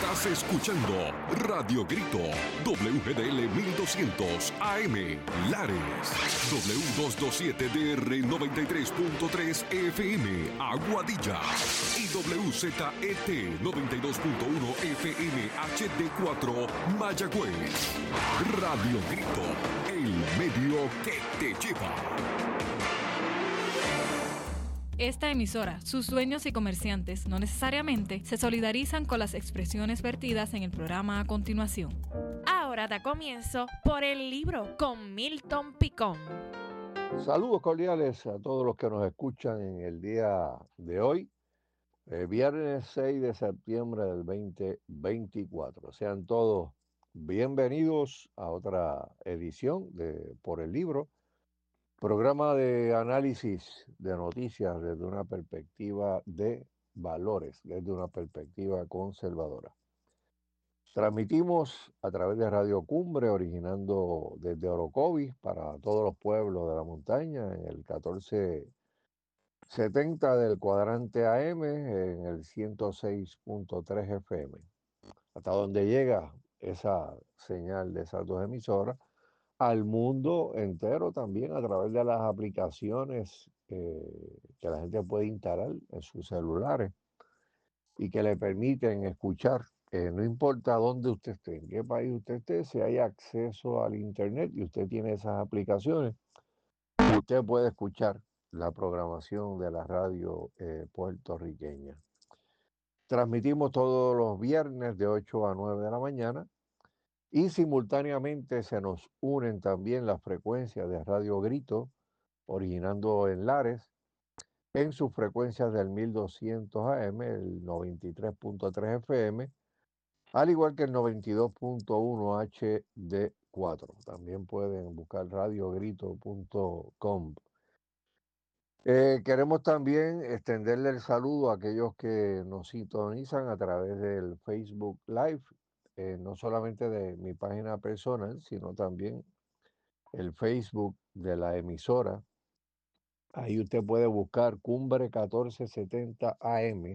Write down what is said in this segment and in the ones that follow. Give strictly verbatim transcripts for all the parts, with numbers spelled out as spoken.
Estás escuchando Radio Grito, W G D L mil doscientos A M, Lares, W doscientos veintisiete D R noventa y tres punto tres F M, Aguadilla, y W Z E T noventa y dos punto uno F M H D cuatro, Mayagüez. Radio Grito, el medio que te lleva. Esta emisora, sus dueños y comerciantes no necesariamente se solidarizan con las expresiones vertidas en el programa a continuación. Ahora da comienzo Por el Libro con Milton Picón. Saludos cordiales a todos los que nos escuchan en el día de hoy, eh, viernes seis de septiembre del veinte veinticuatro. Sean todos bienvenidos a otra edición de Por el Libro, programa de análisis de noticias desde una perspectiva de valores, desde una perspectiva conservadora. Transmitimos a través de Radio Cumbre, originando desde Orocovis para todos los pueblos de la montaña, en el catorce setenta del cuadrante A M, en el ciento seis punto tres F M. Hasta donde llega esa señal de esas dos emisoras, al mundo entero también a través de las aplicaciones eh, que la gente puede instalar en sus celulares y que le permiten escuchar, eh, no importa dónde usted esté, en qué país usted esté, si hay acceso al internet y usted tiene esas aplicaciones, usted puede escuchar la programación de la radio eh, puertorriqueña. Transmitimos todos los viernes de ocho a nueve de la mañana. Y simultáneamente se nos unen también las frecuencias de Radio Grito, originando en Lares, en sus frecuencias del mil doscientos A M, el noventa y tres punto tres F M, al igual que el noventa y dos punto uno H D cuatro. También pueden buscar radio grito punto com. Eh, queremos también extenderle el saludo a aquellos que nos sintonizan a través del Facebook Live, eh, no solamente de mi página personal, sino también el Facebook de la emisora. Ahí usted puede buscar Cumbre catorce setenta A M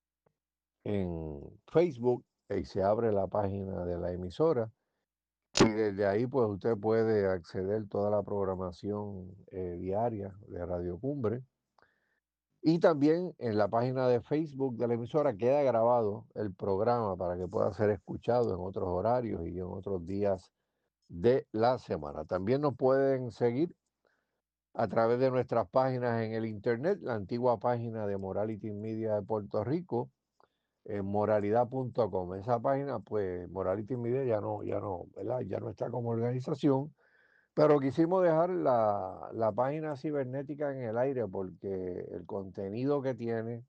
en Facebook y se abre la página de la emisora. Y desde ahí pues usted puede acceder a toda la programación eh, diaria de Radio Cumbre. Y también en la página de Facebook de la emisora queda grabado el programa para que pueda ser escuchado en otros horarios y en otros días de la semana. También nos pueden seguir a través de nuestras páginas en el internet, la antigua página de Morality Media de Puerto Rico, en moralidad punto com. Esa página, pues, Morality Media ya no, ya no, ¿verdad? Ya no está como organización, pero quisimos dejar la, la página cibernética en el aire porque el contenido que tiene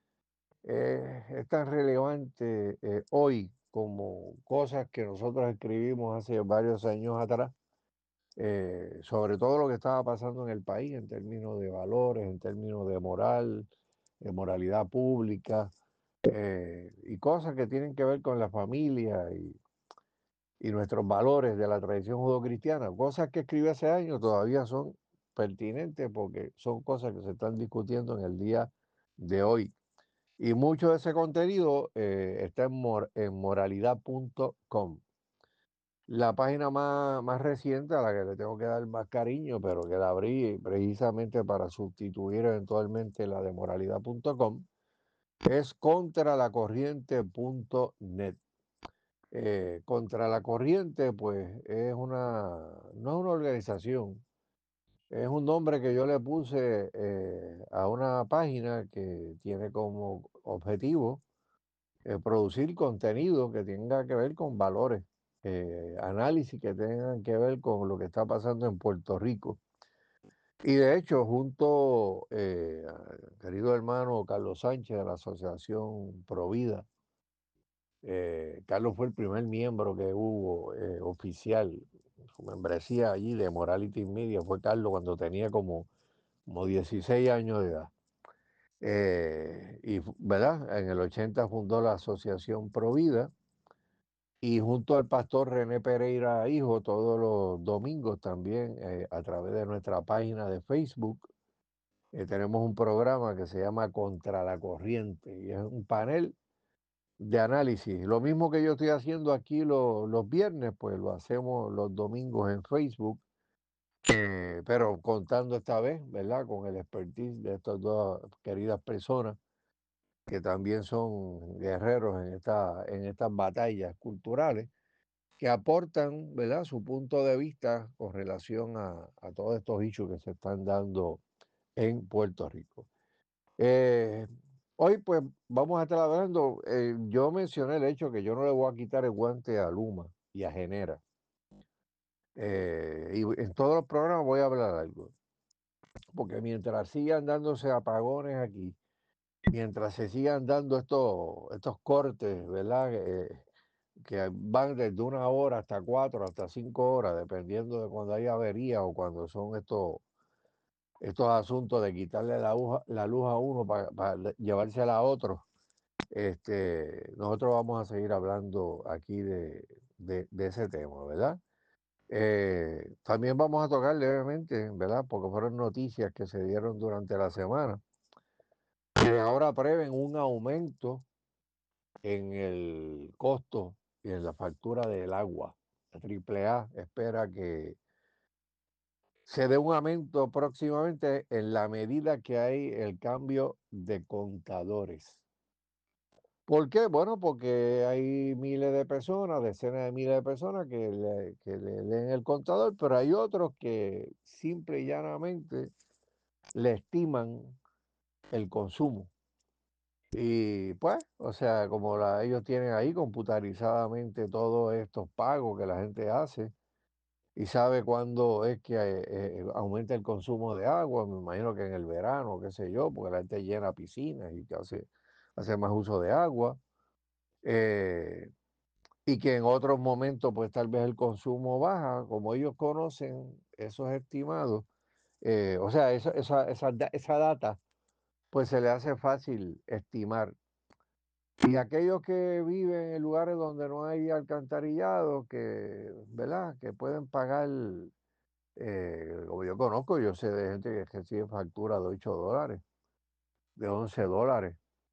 eh, es tan relevante eh, hoy como cosas que nosotros escribimos hace varios años atrás, eh, sobre todo lo que estaba pasando en el país en términos de valores, en términos de moral, de moralidad pública, eh, y cosas que tienen que ver con la familia y, y nuestros valores de la tradición judeocristiana. Cosas que escribí hace años todavía son pertinentes porque son cosas que se están discutiendo en el día de hoy. Y mucho de ese contenido eh, está en, mor en moralidad punto com. La página más, más reciente, a la que le tengo que dar más cariño, pero que la abrí precisamente para sustituir eventualmente la de moralidad punto com, es contra la corriente punto net. Eh, Contra la Corriente, pues, es una, no es una organización, es un nombre que yo le puse eh, a una página que tiene como objetivo eh, producir contenido que tenga que ver con valores, eh, análisis que tengan que ver con lo que está pasando en Puerto Rico. Y de hecho, junto eh, al querido hermano Carlos Sánchez de la Asociación Provida, eh, Carlos fue el primer miembro que hubo eh, oficial, su membresía allí de Morality Media, fue Carlos cuando tenía como, como dieciséis años de edad. Eh, y, ¿verdad? En el ochenta fundó la Asociación Provida y junto al pastor René Pereira Hijo, todos los domingos también, eh, a través de nuestra página de Facebook, eh, tenemos un programa que se llama Contra la Corriente y es un panel de análisis. Lo mismo que yo estoy haciendo aquí lo- los viernes, pues lo hacemos los domingos en Facebook, eh, pero contando esta vez, ¿verdad? Con el expertise de estas dos queridas personas que también son guerreros en, esta, en estas batallas culturales, que aportan, ¿verdad?, su punto de vista con relación a, a todos estos hechos que se están dando en Puerto Rico. Eh, Hoy pues vamos a estar hablando, eh, yo mencioné el hecho que yo no le voy a quitar el guante a Luma y a Genera. Eh, y en todos los programas voy a hablar algo, porque mientras sigan dándose apagones aquí, mientras se sigan dando estos, estos cortes, ¿verdad? Eh, que van desde una hora hasta cuatro, hasta cinco horas, dependiendo de cuando hay avería o cuando son estos, estos asuntos de quitarle la, aguja- la luz a uno para llevársela a otro. Este, nosotros vamos a seguir hablando aquí de, de- de ese tema, ¿verdad? Eh, también vamos a tocar levemente, ¿verdad? Porque fueron noticias que se dieron durante la semana, que ahora prevén un aumento en el costo y en la factura del agua. La Triple A espera que se dé un aumento próximamente en la medida que hay el cambio de contadores. ¿Por qué? Bueno, porque hay miles de personas, decenas de miles de personas que le, que le leen el contador, pero hay otros que simple y llanamente le estiman el consumo. Y pues, o sea, como la- ellos tienen ahí computarizadamente todos estos pagos que la gente hace y sabe cuándo es que eh, eh, aumenta el consumo de agua, me imagino que en el verano, qué sé yo, porque la gente llena piscinas y que hace, hace más uso de agua. eh, y que en otros momentos pues tal vez el consumo baja, como ellos conocen esos estimados, eh, o sea, esa, esa, esa, da- esa data pues se le hace fácil estimar. Y aquellos que viven en lugares donde no hay alcantarillado, que, ¿verdad? Que pueden pagar, eh, como yo conozco, yo sé de gente que recibe factura de ocho dólares, de once dólares,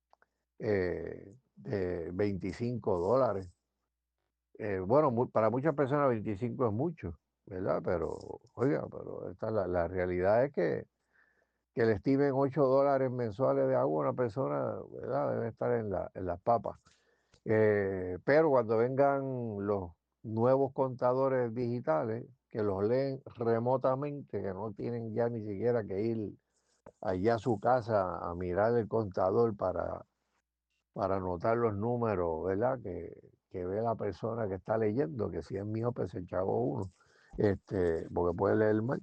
eh, de veinticinco dólares. Eh, bueno, mu- para muchas personas veinticinco es mucho, ¿verdad? Pero, oiga, pero esta, la, la realidad es que, que le estimen ocho dólares mensuales de agua a una persona, ¿verdad? Debe estar en, la, en las papas. Eh, pero cuando vengan los nuevos contadores digitales, que los leen remotamente, que no tienen ya ni siquiera que ir allá a su casa a mirar el contador para para anotar los números, ¿verdad? Que, que ve la persona que está leyendo, que si es miope se chavo uno, este, porque puede leer mal.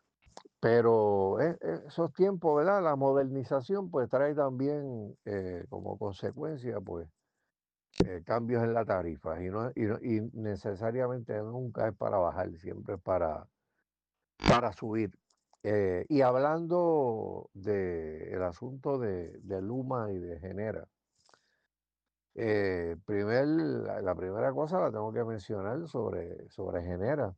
Pero eh, eh, esos tiempos, ¿verdad? La modernización pues trae también eh, como consecuencia pues eh, cambios en la tarifa y, no, y, no- y necesariamente nunca es para bajar, siempre es para, para subir. Eh, y hablando del asunto de, de Luma y de Genera, Eh, primer, la, la primera cosa la tengo que mencionar sobre, sobre Genera.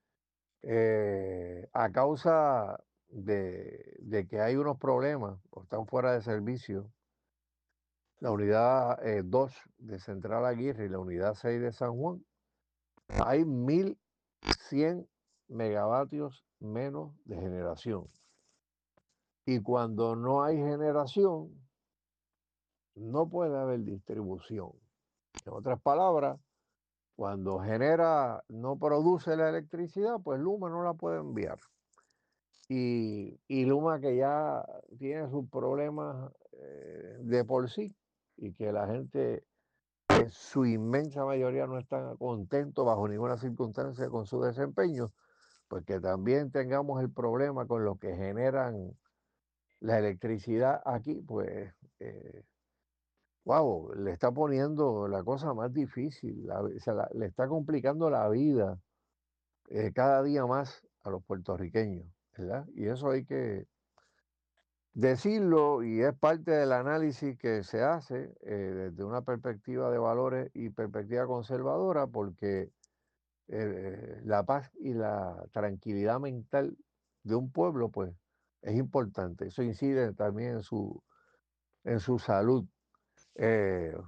Eh, a causa de, de que hay unos problemas o están fuera de servicio, la unidad eh, dos de Central Aguirre y la unidad seis de San Juan, hay mil cien megavatios menos de generación. Y cuando no hay generación, no puede haber distribución. En otras palabras, cuando Genera no produce la electricidad, pues Luma no la puede enviar. Y, y Luma que ya tiene sus problemas eh, de por sí y que la gente en su inmensa mayoría no está contento bajo ninguna circunstancia con su desempeño, pues que también tengamos el problema con los que generan la electricidad aquí, pues, eh, wow, le está poniendo la cosa más difícil, la- se la- le está complicando la vida eh, cada día más a los puertorriqueños, ¿verdad? Y eso hay que decirlo y es parte del análisis que se hace eh, desde una perspectiva de valores y perspectiva conservadora, porque eh, la paz y la tranquilidad mental de un pueblo, pues, es importante. Eso incide también en su, en su salud. Eh,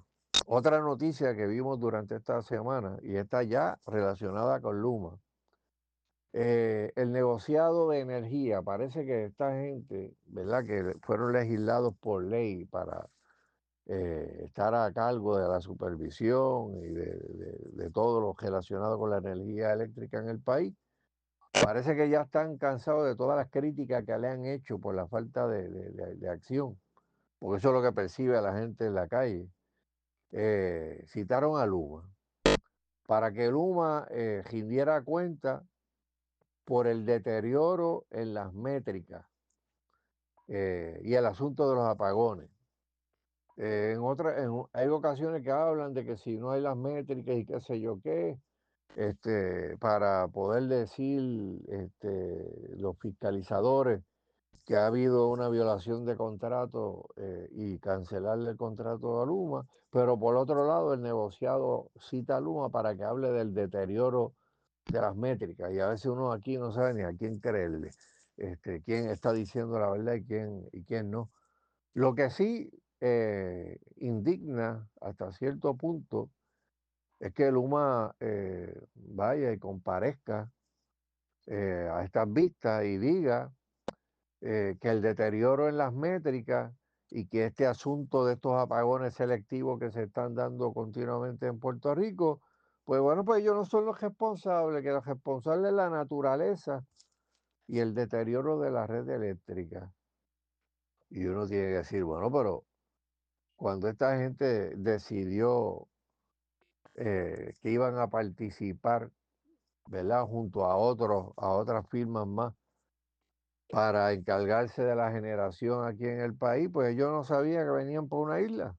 Otra noticia que vimos durante esta semana, y está ya relacionada con Luma, eh, el negociado de energía. Parece que esta gente, ¿verdad?, que fueron legislados por ley para eh, estar a cargo de la supervisión y de, de- de todo lo relacionado con la energía eléctrica en el país, parece que ya están cansados de todas las críticas que le han hecho por la falta de, de- de- de acción, porque eso es lo que percibe la gente en la calle. Eh, citaron a Luma para que Luma eh, rindiera cuenta por el deterioro en las métricas eh, y el asunto de los apagones. Eh, en otra, en o- hay ocasiones que hablan de que si no hay las métricas y qué sé yo qué, este, para poder decir este, los fiscalizadores que ha habido una violación de contrato eh, y cancelarle el contrato a Luma, pero por otro lado el negociado cita a Luma para que hable del deterioro de las métricas y a veces uno aquí no sabe ni a quién creerle, este, quién está diciendo la verdad y quién, y quién no. Lo que sí eh, indigna hasta cierto punto es que Luma eh, vaya y comparezca eh, a estas vistas y diga eh, que el deterioro en las métricas y que este asunto de estos apagones selectivos que se están dando continuamente en Puerto Rico, pues bueno, pues ellos no son los responsables, que los responsables es la naturaleza y el deterioro de la red eléctrica. Y uno tiene que decir, bueno, pero cuando esta gente decidió eh, que iban a participar, ¿verdad? Junto a otros, a otras firmas más, para encargarse de la generación aquí en el país, pues yo no sabía que venían por una isla,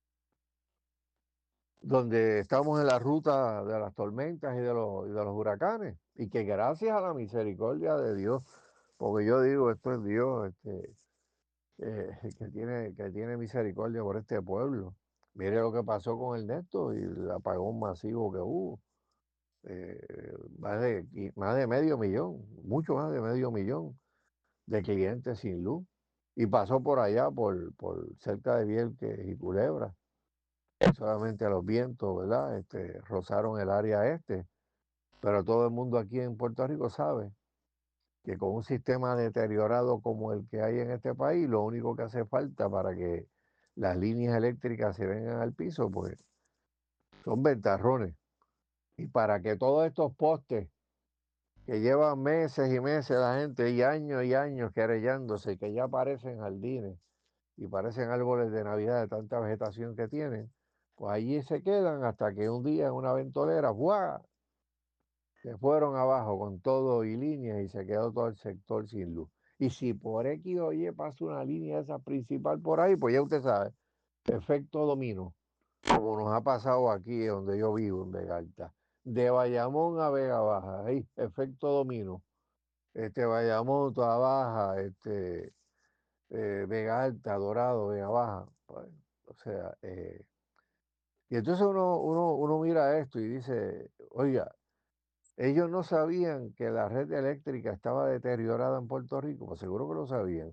donde estamos en la ruta de las tormentas y de los, y de los huracanes, y que gracias a la misericordia de Dios, porque yo digo, esto es Dios este, eh, que tiene, que tiene misericordia por este pueblo. Mire lo que pasó con el Néstor y el apagón masivo que hubo. eh, más de, qui- más de medio millón, mucho más de medio millón de clientes sin luz. Y pasó por allá, por, por cerca de Vieques y Culebra. Solamente los vientos, ¿verdad? Este, rozaron el área este. Pero todo el mundo aquí en Puerto Rico sabe que con un sistema deteriorado como el que hay en este país, lo único que hace falta para que las líneas eléctricas se vengan al piso, pues son ventarrones. Y para que todos estos postes que llevan meses y meses la gente y años y años querellándose, que ya parecen jardines y parecen árboles de Navidad de tanta vegetación que tienen, pues allí se quedan hasta que un día en una ventolera, ¡buah!, se fueron abajo con todo y líneas y se quedó todo el sector sin luz. Y si por X o Y pasa una línea esa principal por ahí, pues ya usted sabe, efecto dominó, como nos ha pasado aquí donde yo vivo, en Vega Alta. De Bayamón a Vega Baja, ahí, efecto dominó. Este Bayamón, toda baja, este, eh, Vega Alta, Dorado, Vega Baja. Bueno, o sea, eh, y entonces uno, uno, uno mira esto y dice, oiga, ellos no sabían que la red eléctrica estaba deteriorada en Puerto Rico, pues seguro que lo sabían.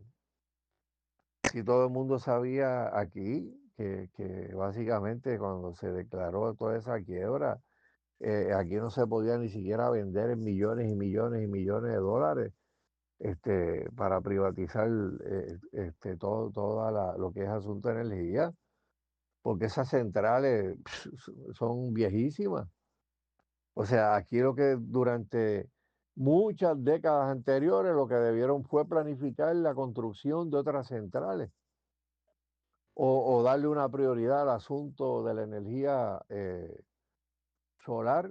Si todo el mundo sabía aquí que, que básicamente cuando se declaró toda esa quiebra, eh, aquí no se podía ni siquiera vender en millones y millones y millones de dólares este, para privatizar eh, este, todo, toda la- lo que es asunto de energía, porque esas centrales son viejísimas. O sea, aquí lo que durante muchas décadas anteriores lo que debieron fue planificar la construcción de otras centrales o, o darle una prioridad al asunto de la energía eh, solar,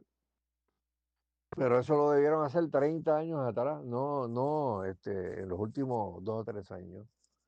pero eso lo debieron hacer treinta años atrás, no, no este, en los últimos dos o tres años.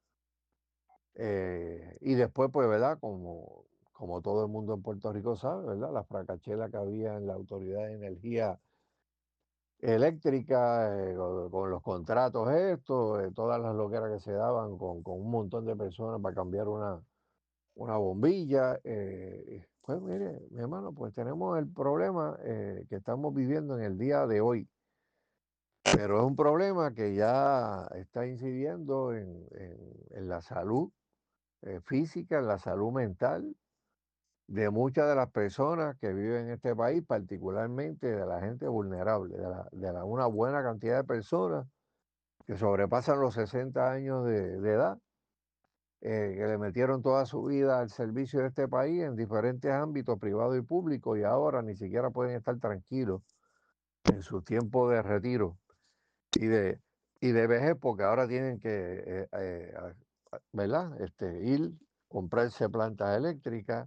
Eh, y después, pues, ¿verdad? Como, como todo el mundo en Puerto Rico sabe, ¿verdad? La fracachela que había en la Autoridad de Energía Eléctrica, eh, con, con los contratos estos, eh, todas las loqueras que se daban con, con un montón de personas para cambiar una, una bombilla. Eh, pues mire, mi hermano, pues tenemos el problema eh, que estamos viviendo en el día de hoy, pero es un problema que ya está incidiendo en, en- en la salud eh, física, en la salud mental de muchas de las personas que viven en este país, particularmente de la gente vulnerable, de, la, de la, una buena cantidad de personas que sobrepasan los sesenta años de, de edad, eh, que le metieron toda su vida al servicio de este país en diferentes ámbitos, privado y público, y ahora ni siquiera pueden estar tranquilos en su tiempo de retiro y de, y de vejez, porque ahora tienen que, eh, eh, ¿verdad? Este, ir, comprarse plantas eléctricas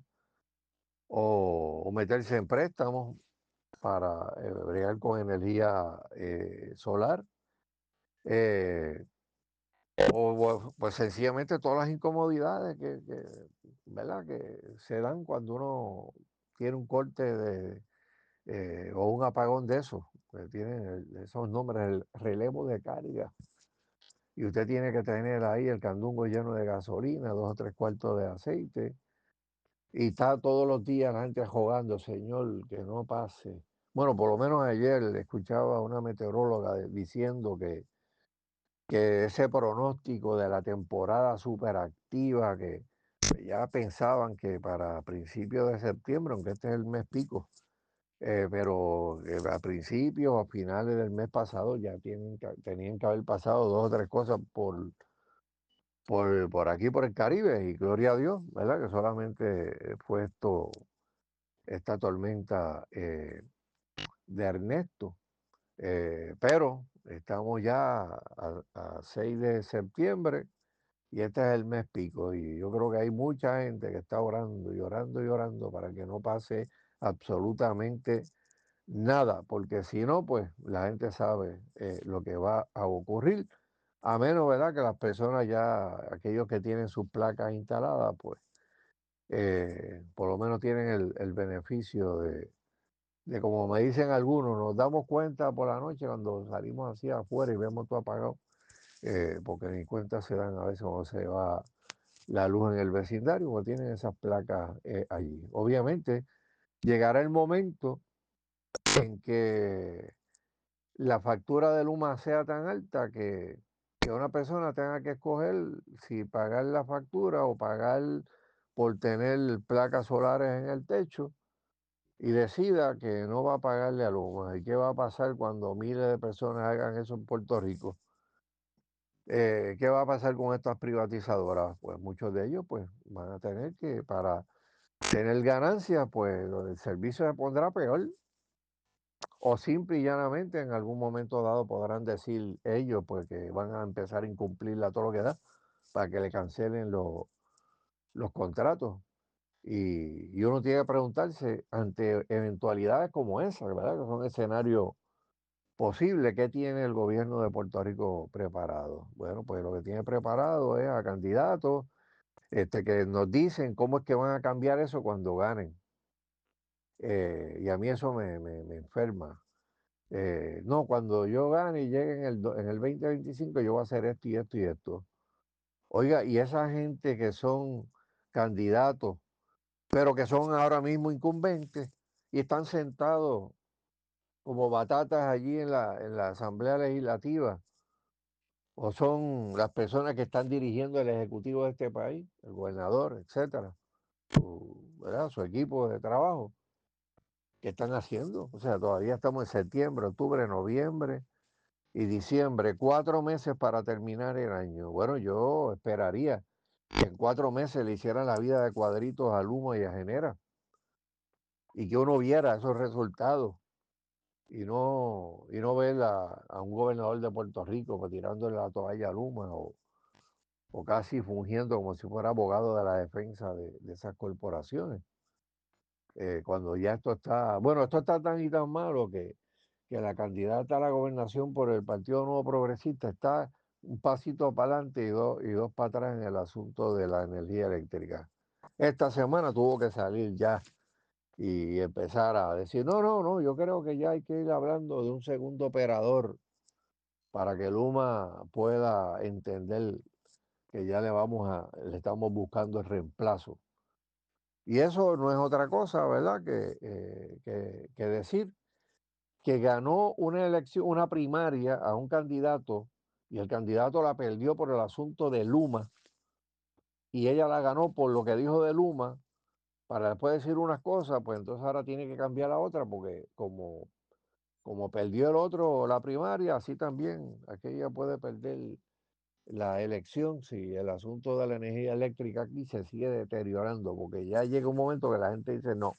o, o meterse en préstamos para eh, bregar con energía eh, solar. Eh, o o, pues sencillamente todas las incomodidades que, que, ¿verdad? Que se dan cuando uno tiene un corte de, eh, o un apagón de esos, que tienen el- esos nombres, el relevo de carga. Y usted tiene que tener ahí el candungo lleno de gasolina, dos o tres cuartos de aceite, y está todos los días la gente jugando, señor, que no pase. Bueno, por lo menos ayer escuchaba a una meteoróloga de- diciendo que, que ese pronóstico de la temporada superactiva, que ya pensaban que para principios de septiembre, aunque este es el mes pico, eh, pero eh, a principios o a finales del mes pasado ya tienen, que- tenían que haber pasado dos o tres cosas por, por, por aquí, por el Caribe, y gloria a Dios, ¿verdad? Que solamente fue esto, esta tormenta eh, de Ernesto. Eh, pero estamos ya a, a seis de septiembre y este es el mes pico y yo creo que hay mucha gente que está orando y orando y orando para que no pase absolutamente nada, porque si no, pues la gente sabe eh, lo que va a ocurrir, a menos, ¿verdad?, que las personas ya, aquellos que tienen sus placas instaladas, pues eh, por lo menos tienen el, el beneficio de, de, como me dicen algunos, nos damos cuenta por la noche cuando salimos así afuera y vemos todo apagado, eh, porque ni cuenta se dan a veces cuando se va la luz en el vecindario, porque tienen esas placas eh, allí. Obviamente, llegará el momento en que la factura de Luma sea tan alta que, que una persona tenga que escoger si pagar la factura o pagar por tener placas solares en el techo y decida que no va a pagarle a Luma. ¿Y qué va a pasar cuando miles de personas hagan eso en Puerto Rico? Eh, ¿qué va a pasar con estas privatizadoras? Pues muchos de ellos pues van a tener que, para tener ganancias, pues el servicio se pondrá peor. O simple y llanamente en algún momento dado podrán decir ellos pues que van a empezar a incumplirla todo lo que da para que le cancelen los, los contratos. Y, y uno tiene que preguntarse ante eventualidades como esa, ¿verdad? Que son escenarios posibles. ¿Qué tiene el gobierno de Puerto Rico preparado? Bueno, pues lo que tiene preparado es a candidatos este, que nos dicen cómo es que van a cambiar eso cuando ganen. Eh, y a mí eso me, me, me enferma. Eh, no, cuando yo gane y llegue en el, do- en el dos mil veinticinco, yo voy a hacer esto y esto y esto. Oiga, y esa gente que son candidatos, pero que son ahora mismo incumbentes y están sentados como batatas allí en la, en la Asamblea Legislativa, o son las personas que están dirigiendo el Ejecutivo de este país, el gobernador, etcétera, su, ¿verdad?, su equipo de trabajo, ¿qué están haciendo? O sea, todavía estamos en septiembre, octubre, noviembre y diciembre, cuatro meses para terminar el año. Bueno, yo esperaría que en cuatro meses le hicieran la vida de cuadritos a Luma y a Genera y que uno viera esos resultados y no, y no ver a, a un gobernador de Puerto Rico pues, tirándole la toalla a Luma o, o casi fungiendo como si fuera abogado de la defensa de, de esas corporaciones. Eh, cuando ya esto está, bueno, esto está tan y tan malo que, que la candidata a la gobernación por el Partido Nuevo Progresista está un pasito para adelante y dos, y dos para atrás en el asunto de la energía eléctrica. Esta semana tuvo que salir ya y empezar a decir, no, no, no, yo creo que ya hay que ir hablando de un segundo operador para que Luma pueda entender que ya le vamos a, le estamos buscando el reemplazo. Y eso no es otra cosa, ¿verdad?, que, eh, que, que decir que ganó una elección, una primaria a un candidato y el candidato la perdió por el asunto de Luma y ella la ganó por lo que dijo de Luma para después decir unas cosas, pues entonces ahora tiene que cambiar la otra, porque como, como perdió el otro la primaria, así también aquella puede perder la elección si el asunto de la energía eléctrica aquí se sigue deteriorando, porque ya llega un momento que la gente dice, no,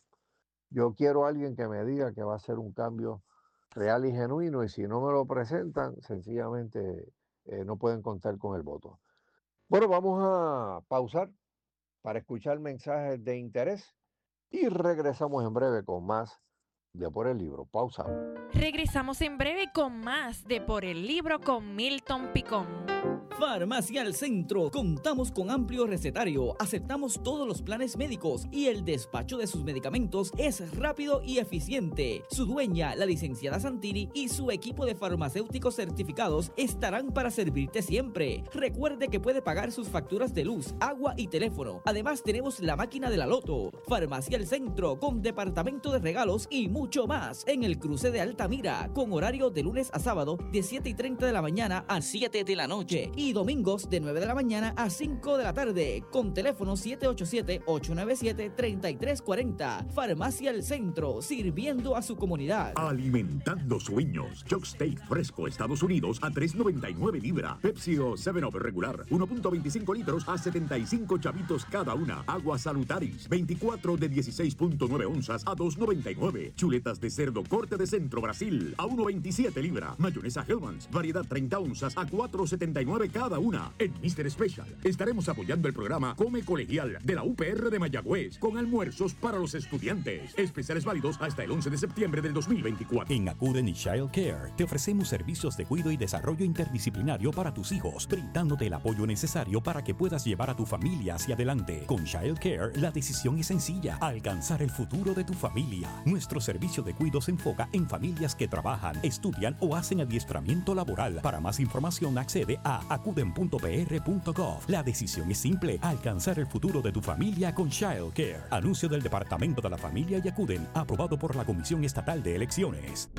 yo quiero a alguien que me diga que va a hacer un cambio real y genuino, y si no me lo presentan, sencillamente eh, no pueden contar con el voto. Bueno, vamos a pausar para escuchar mensajes de interés y regresamos en breve con más de Por el Libro. Pausa. Regresamos en breve con más de Por el Libro con Milton Picón. Farmacia al Centro. Contamos con amplio recetario, aceptamos todos los planes médicos y el despacho de sus medicamentos es rápido y eficiente. Su dueña, la licenciada Santini, y su equipo de farmacéuticos certificados estarán para servirte siempre. Recuerde que puede pagar sus facturas de luz, agua y teléfono. Además tenemos la máquina de la loto. Farmacia al Centro con departamento de regalos y mucho más en el cruce de Altamira, con horario de lunes a sábado de siete y treinta de la mañana a siete de la noche y domingos de nueve de la mañana a cinco de la tarde, con teléfono siete ocho siete, ocho nueve siete, tres tres cuatro cero. Farmacia El Centro, sirviendo a su comunidad. Alimentando sueños. Chuck Steak fresco Estados Unidos a tres noventa y nueve libra. Pepsi o seven up regular uno punto veinticinco litros a setenta y cinco chavitos cada una. Agua Salutaris veinticuatro de dieciséis punto nueve onzas a dos noventa y nueve. Chuletas de cerdo corte de Centro Brasil a uno veintisiete libra. Mayonesa Hellmann's variedad treinta onzas a cuatro setenta y nueve cada una. En mister Special estaremos apoyando el programa Come Colegial de la U P R de Mayagüez con almuerzos para los estudiantes. Especiales válidos hasta el once de septiembre del dos mil veinticuatro. En Acuden y Child Care te ofrecemos servicios de cuidado y desarrollo interdisciplinario para tus hijos, brindándote el apoyo necesario para que puedas llevar a tu familia hacia adelante. Con Child Care la decisión es sencilla: alcanzar el futuro de tu familia. Nuestro servicio de cuidado se enfoca en familias que trabajan, estudian o hacen adiestramiento laboral. Para más información accede a acuden punto p r punto gov. La decisión es simple: alcanzar el futuro de tu familia con Child Care. Anuncio del Departamento de la Familia y Acuden, aprobado por la Comisión Estatal de Elecciones.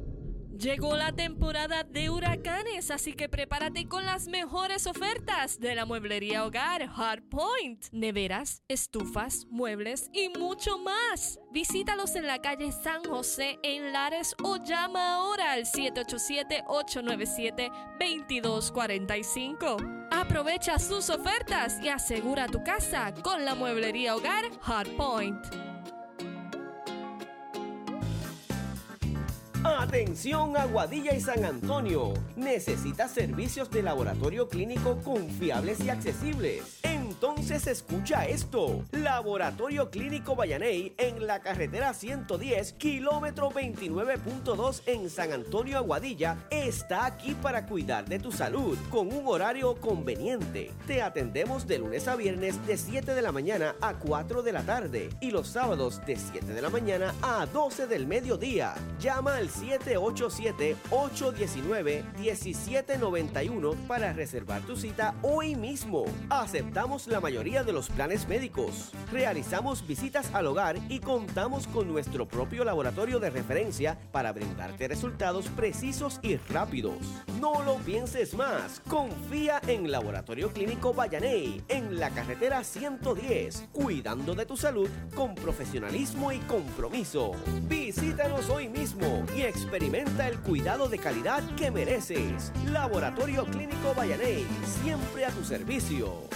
Llegó la temporada de huracanes, así que prepárate con las mejores ofertas de la mueblería hogar Hardpoint. Neveras, estufas, muebles y mucho más. Visítalos en la calle San José en Lares o llama ahora al siete ocho siete, ocho nueve siete, dos dos cuatro cinco. Aprovecha sus ofertas y asegura tu casa con la mueblería hogar Hardpoint. Atención Aguadilla y San Antonio. ¿Necesitas servicios de laboratorio clínico confiables y accesibles? Entonces escucha esto. Laboratorio Clínico Vallaney en la carretera ciento diez, kilómetro veintinueve punto dos en San Antonio, Aguadilla, está aquí para cuidar de tu salud con un horario conveniente. Te atendemos de lunes a viernes de siete de la mañana a cuatro de la tarde y los sábados de siete de la mañana a doce del mediodía. Llama al siete ocho siete, ocho uno nueve, uno siete nueve uno para reservar tu cita hoy mismo. Aceptamos la mayoría de los planes médicos. Realizamos visitas al hogar y contamos con nuestro propio laboratorio de referencia para brindarte resultados precisos y rápidos. No lo pienses más. Confía en Laboratorio Clínico Vallaney en la carretera ciento diez, cuidando de tu salud con profesionalismo y compromiso. Visítanos hoy mismo y experimenta el cuidado de calidad que mereces. Laboratorio Clínico Vallaney, siempre a tu servicio.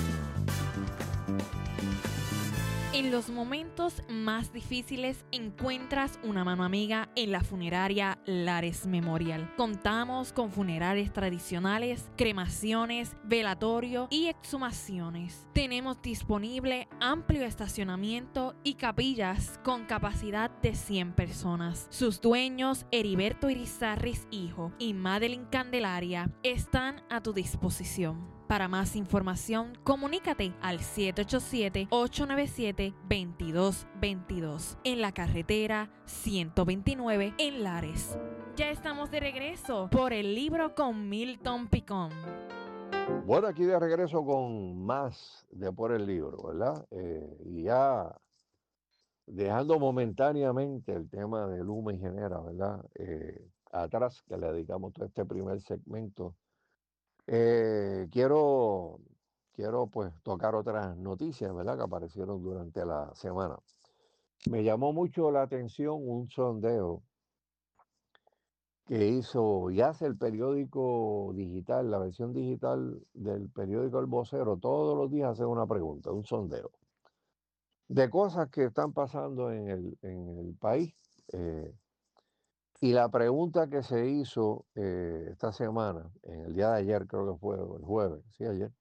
En los momentos más difíciles encuentras una mano amiga en la funeraria Lares Memorial. Contamos con funerales tradicionales, cremaciones, velatorio y exhumaciones. Tenemos disponible amplio estacionamiento y capillas con capacidad de cien personas. Sus dueños, Heriberto Irizarris hijo y Madeline Candelaria, están a tu disposición. Para más información, comunícate al siete ocho siete, ocho nueve siete, dos dos dos dos en la carretera ciento veintinueve en Lares. Ya estamos de regreso por el libro con Milton Picón. Bueno, aquí de regreso con más de Por el Libro, ¿verdad? Eh, y ya dejando momentáneamente el tema de Luma y Genera, ¿verdad? Eh, atrás, que le dedicamos todo este primer segmento. Eh, quiero quiero pues tocar otras noticias, ¿verdad?, que aparecieron durante la semana. Me llamó mucho la atención un sondeo que hizo y hace el periódico digital, la versión digital del periódico El Vocero. Todos los días hace una pregunta, un sondeo, de cosas que están pasando en el, en el país. eh, y la pregunta que se hizo eh, esta semana, en el día de ayer, creo que fue, o el jueves, sí, ayer,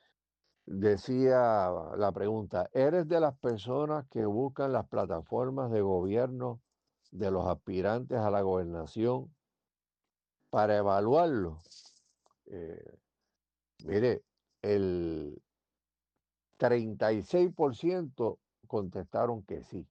decía la pregunta: ¿eres de las personas que buscan las plataformas de gobierno de los aspirantes a la gobernación para evaluarlo? Eh, Mire, el treinta y seis por ciento contestaron que sí.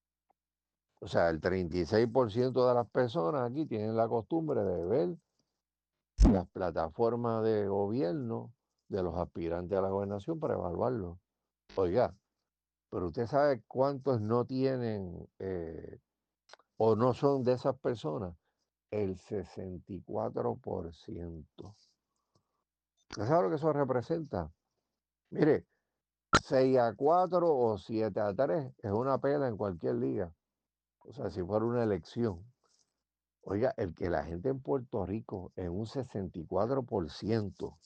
O sea, el treinta y seis por ciento de las personas aquí tienen la costumbre de ver las plataformas de gobierno de los aspirantes a la gobernación para evaluarlo. Oiga, pero usted sabe cuántos no tienen eh, o no son de esas personas. El sesenta y cuatro por ciento. ¿Usted sabe lo que eso representa? Mire, seis a cuatro o siete a tres es una pena en cualquier liga. O sea, si fuera una elección. Oiga, el que la gente en Puerto Rico en un sesenta y cuatro por ciento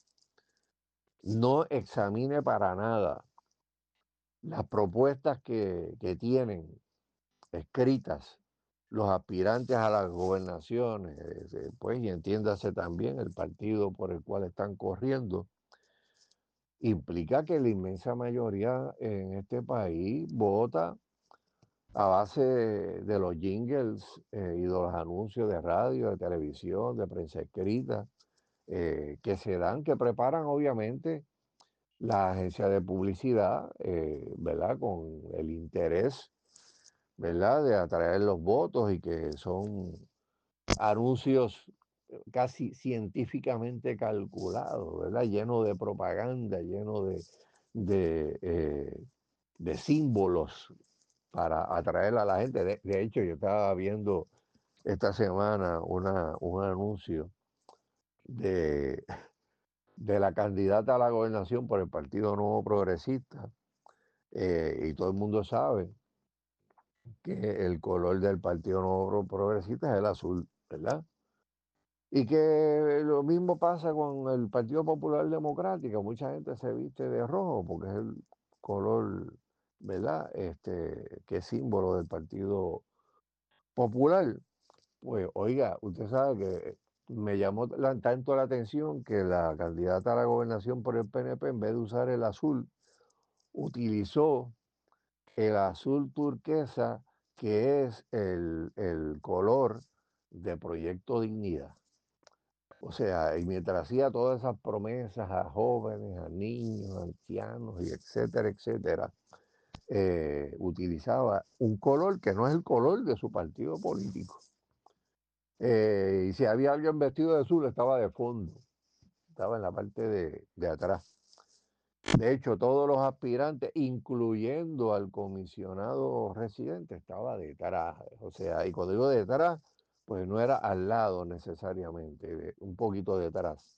no examine para nada las propuestas que, que tienen escritas los aspirantes a las gobernaciones, eh, pues, y entiéndase también el partido por el cual están corriendo, implica que la inmensa mayoría en este país vota a base de, de los jingles eh, y de los anuncios de radio, de televisión, de prensa escrita, eh, que se dan, que preparan obviamente la agencia de publicidad, eh, ¿verdad?, con el interés, ¿verdad?, de atraer los votos, y que son anuncios casi científicamente calculados, ¿verdad?, lleno de propaganda, lleno de, de, eh, de símbolos para atraer a la gente. De, de hecho, yo estaba viendo esta semana una, un anuncio de, de la candidata a la gobernación por el Partido Nuevo Progresista, eh, y todo el mundo sabe que el color del Partido Nuevo Progresista es el azul, ¿verdad? Y que lo mismo pasa con el Partido Popular Democrático. Mucha gente se viste de rojo porque es el color, ¿verdad?, este, que es símbolo del Partido Popular. Pues oiga, usted sabe que me llamó la- tanto la atención que la candidata a la gobernación por el P N P, en vez de usar el azul, utilizó el azul turquesa, que es el, el color de Proyecto Dignidad. O sea, y mientras hacía todas esas promesas a jóvenes, a niños, a ancianos, y etcétera, etcétera, eh, utilizaba un color que no es el color de su partido político. Eh, y si había alguien vestido de azul, estaba de fondo, estaba en la parte de, de atrás. De hecho, todos los aspirantes, incluyendo al comisionado residente, estaba detrás. O sea, y cuando digo detrás, pues no era al lado necesariamente, de- un poquito detrás.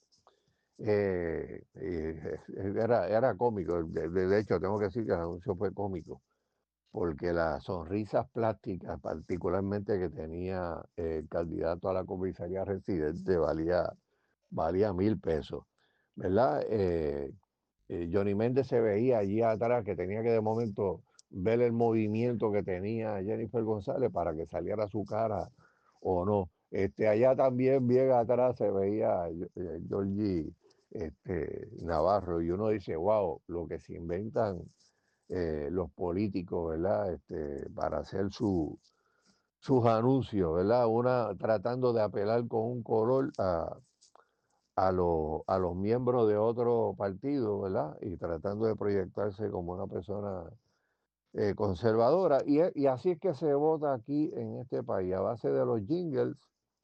Eh, eh, era, era cómico. De, de- de hecho, tengo que decir que el anuncio fue cómico, porque las sonrisas plásticas, particularmente que tenía el candidato a la comisaría residente, valía, valía mil pesos, ¿verdad? Eh, eh, Johnny Méndez se veía allí atrás, que tenía que de momento ver el movimiento que tenía Jennifer González para que saliera su cara o no. Este, allá también bien atrás se veía eh, Georgie este, Navarro, y uno dice, wow, lo que se inventan eh, los políticos, ¿verdad?, este, para hacer su, sus anuncios, ¿verdad? Una tratando de apelar con un color a, a, lo- a los miembros de otro partido, ¿verdad? Y tratando de proyectarse como una persona eh, conservadora. Y, e- y así es que se vota aquí en este país, a base de los jingles,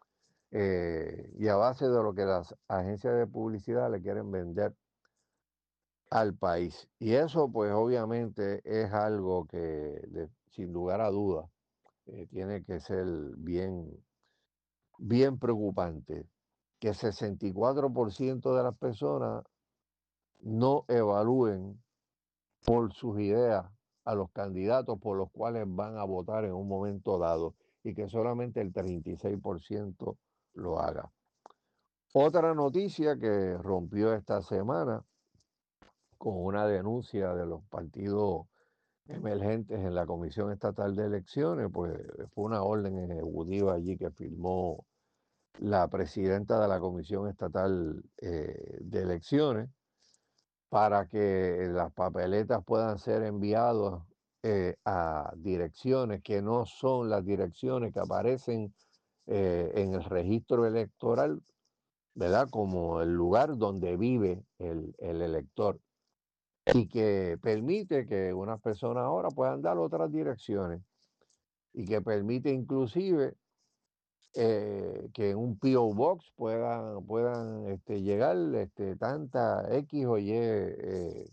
eh, y a base de lo que las agencias de publicidad le quieren vender al país. Y eso, pues obviamente es algo que, de- sin lugar a dudas, eh, tiene que ser bien, bien preocupante, que sesenta y cuatro por ciento de las personas no evalúen por sus ideas a los candidatos por los cuales van a votar en un momento dado y que solamente el treinta y seis por ciento lo haga. Otra noticia que rompió esta semana con una denuncia de los partidos emergentes en la Comisión Estatal de Elecciones, pues fue una orden ejecutiva allí que firmó la presidenta de la Comisión Estatal eh, de Elecciones para que las papeletas puedan ser enviadas eh, a direcciones que no son las direcciones que aparecen eh, en el registro electoral, ¿verdad? Como el lugar donde vive el, el elector y que permite que unas personas ahora puedan dar otras direcciones y que permite inclusive eh, que en un P O Box puedan, puedan este, llegar este, tanta X o Y eh,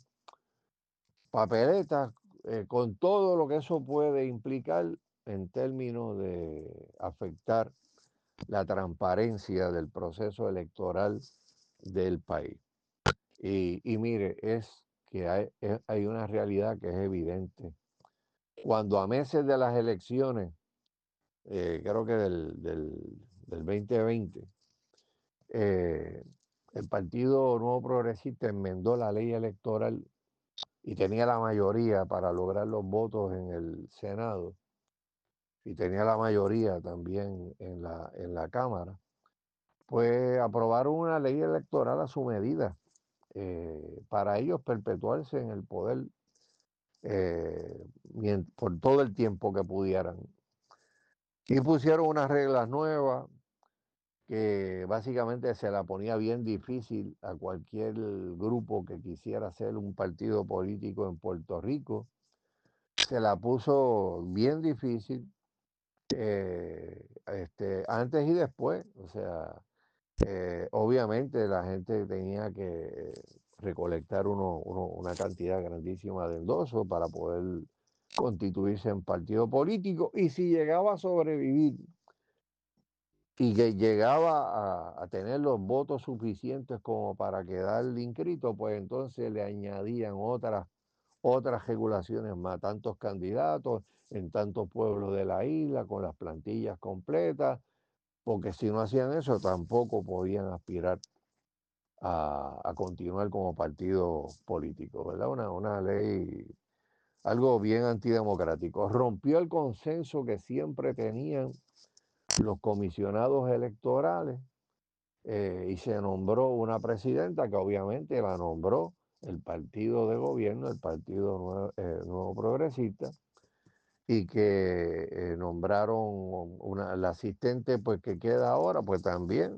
papeletas eh, con todo lo que eso puede implicar en términos de afectar la transparencia del proceso electoral del país. Y, y mire, es que hay, es- hay una realidad que es evidente. Cuando a meses de las elecciones, eh, creo que del, del, del veinte veinte, eh, el Partido Nuevo Progresista enmendó la ley electoral y tenía la mayoría para lograr los votos en el Senado y tenía la mayoría también en la, en la Cámara, pues aprobaron una ley electoral a su medida eh, para ellos perpetuarse en el poder eh, mien- por todo el tiempo que pudieran. Y pusieron unas reglas nuevas que básicamente se la ponía bien difícil a cualquier grupo que quisiera hacer un partido político en Puerto Rico. Se la puso bien difícil eh, este, antes y después. O sea, eh, obviamente la gente tenía que recolectar uno, uno- una cantidad grandísima de endosos para poder constituirse en partido político y si llegaba a sobrevivir y que llegaba a, a tener los votos suficientes como para quedar inscrito, pues entonces le añadían otras, otras regulaciones más, tantos candidatos en tantos pueblos de la isla, con las plantillas completas, porque si no hacían eso tampoco podían aspirar a, a continuar como partido político, ¿verdad? Una, una ley, algo bien antidemocrático. Rompió el consenso que siempre tenían los comisionados electorales eh, y se nombró una presidenta que obviamente la nombró el partido de gobierno, el Partido Nuevo, eh, Nuevo Progresista, y que eh, nombraron una, la asistente pues que queda ahora, pues también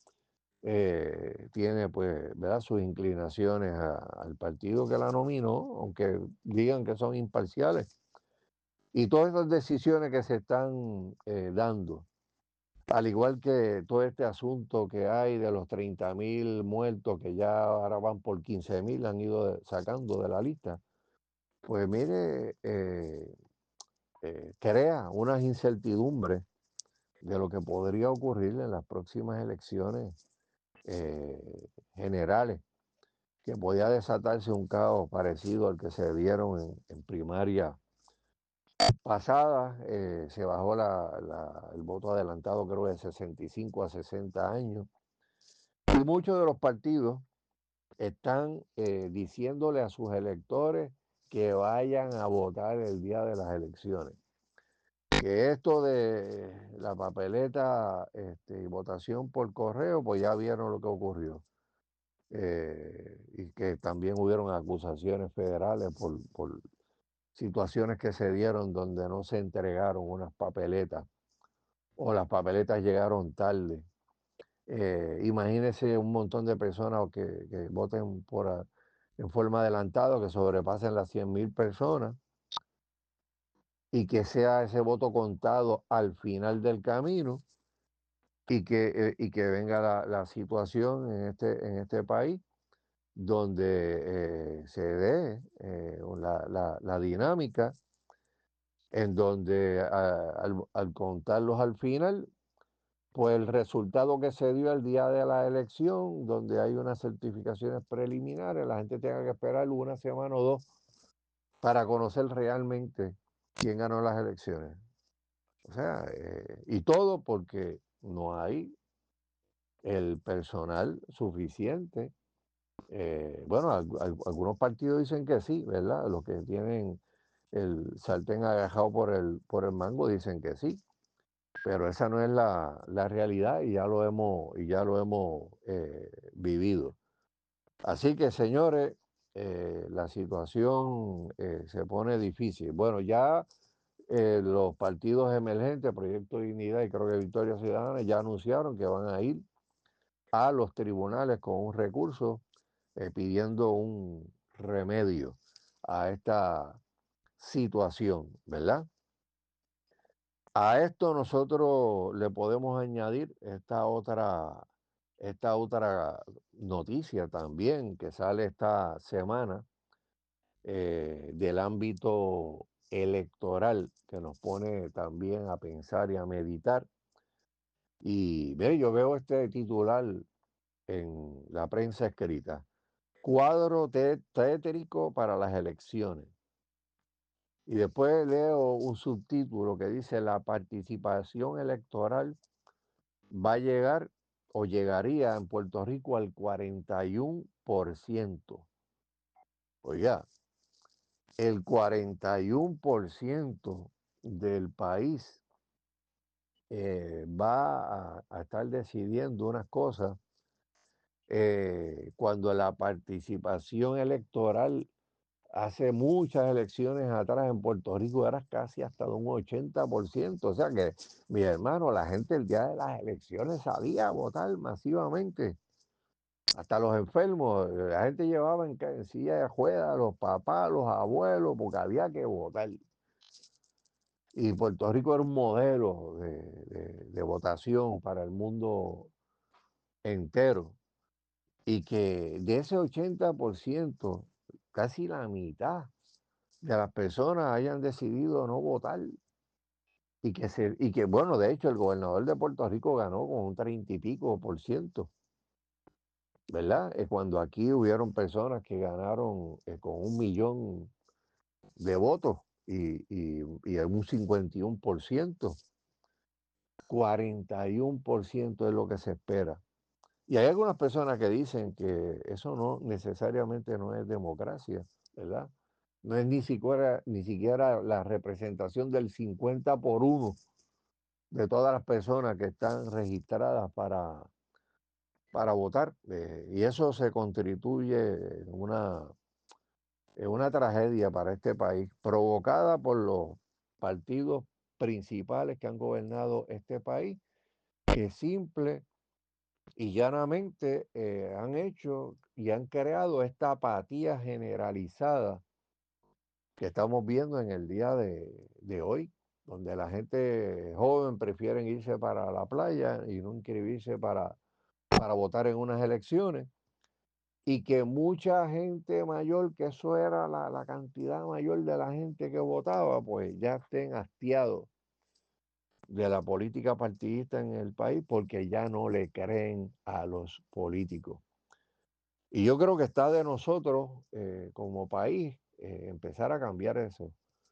eh, tiene pues, ¿verdad? Sus inclinaciones a- al partido que la nominó, aunque digan que son imparciales. Y todas esas decisiones que se están eh, dando, al igual que todo este asunto que hay de los treinta mil muertos que ya ahora van por quince mil, han ido de- sacando de la lista, pues mire, eh, eh, crea unas incertidumbres de lo que podría ocurrir en las próximas elecciones eh, generales, que podía desatarse un caos parecido al que se dieron en, en primaria pasada. Eh, se bajó la- la- el voto adelantado, creo, de sesenta y cinco a sesenta años. Y muchos de los partidos están eh, diciéndole a sus electores que vayan a votar el día de las elecciones. Que esto de la papeleta este, y votación por correo, pues ya vieron lo que ocurrió. Eh, y que también hubieron acusaciones federales por, por situaciones que se dieron donde no se entregaron unas papeletas o las papeletas llegaron tarde. Eh, imagínense un montón de personas que, que voten por, a- en forma adelantada, que sobrepasen las cien mil personas y que sea ese voto contado al final del camino y que, eh, y que venga la, la situación en este, en este país donde eh, se dé eh, la, la- la dinámica en donde a- al, al contarlos al final, pues el resultado que se dio el día de la elección, donde hay unas certificaciones preliminares, la gente tenga que esperar una semana o dos para conocer realmente quién ganó las elecciones. O sea, eh, y todo porque no hay el personal suficiente. Eh, bueno, al- al- algunos partidos dicen que sí, ¿verdad? Los que tienen el sartén agajado por el, por el mango dicen que sí, pero esa no es la, la realidad y ya lo hemos, y ya lo hemos eh, vivido. Así que, señores, eh, la situación eh, se pone difícil. Bueno, ya eh, los partidos emergentes, Proyecto Dignidad y creo que Victoria Ciudadana, ya anunciaron que van a ir a los tribunales con un recurso eh, pidiendo un remedio a esta situación, ¿verdad? A esto nosotros le podemos añadir esta otra, esta otra noticia también que sale esta semana eh, del ámbito electoral que nos pone también a pensar y a meditar. Y ve, yo veo este titular en la prensa escrita: cuadro té- tétrico para las elecciones. Y después leo un subtítulo que dice: la participación electoral va a llegar o llegaría en Puerto Rico al cuarenta y uno por ciento. Oiga, el cuarenta y uno por ciento del país eh, va a, a estar decidiendo unas cosas eh, cuando la participación electoral hace muchas elecciones atrás en Puerto Rico era casi hasta de un ochenta por ciento. O sea que, mi hermano, la gente el día de las elecciones salía a votar masivamente. Hasta los enfermos, la gente llevaba en, ca- en silla de ruedas, los papás, los abuelos, porque había que votar. Y Puerto Rico era un modelo de, de- de votación para el mundo entero. Y que de ese ochenta por ciento, casi la mitad de las personas hayan decidido no votar. Y que, se, y que, bueno, de hecho, el gobernador de Puerto Rico ganó con un treinta y pico por ciento, ¿verdad? Es cuando aquí hubieron personas que ganaron eh, con un millón de votos y, y, y un cincuenta y uno por ciento. cuarenta y uno por ciento es lo que se espera. Y hay algunas personas que dicen que eso no necesariamente no es democracia, ¿verdad? No es ni siquiera, ni siquiera la representación del cincuenta por uno de todas las personas que están registradas para, para votar. Eh, y eso se constituye en una, en una tragedia para este país, provocada por los partidos principales que han gobernado este país, que simple y llanamente eh, han hecho y han creado esta apatía generalizada que estamos viendo en el día de, de hoy, donde la gente joven prefieren irse para la playa y no inscribirse para, para votar en unas elecciones, y que mucha gente mayor, que eso era la, la cantidad mayor de la gente que votaba, pues ya estén hastiados de la política partidista en el país porque ya no le creen a los políticos. Y yo creo que está de nosotros eh, como país eh, empezar a cambiar eso.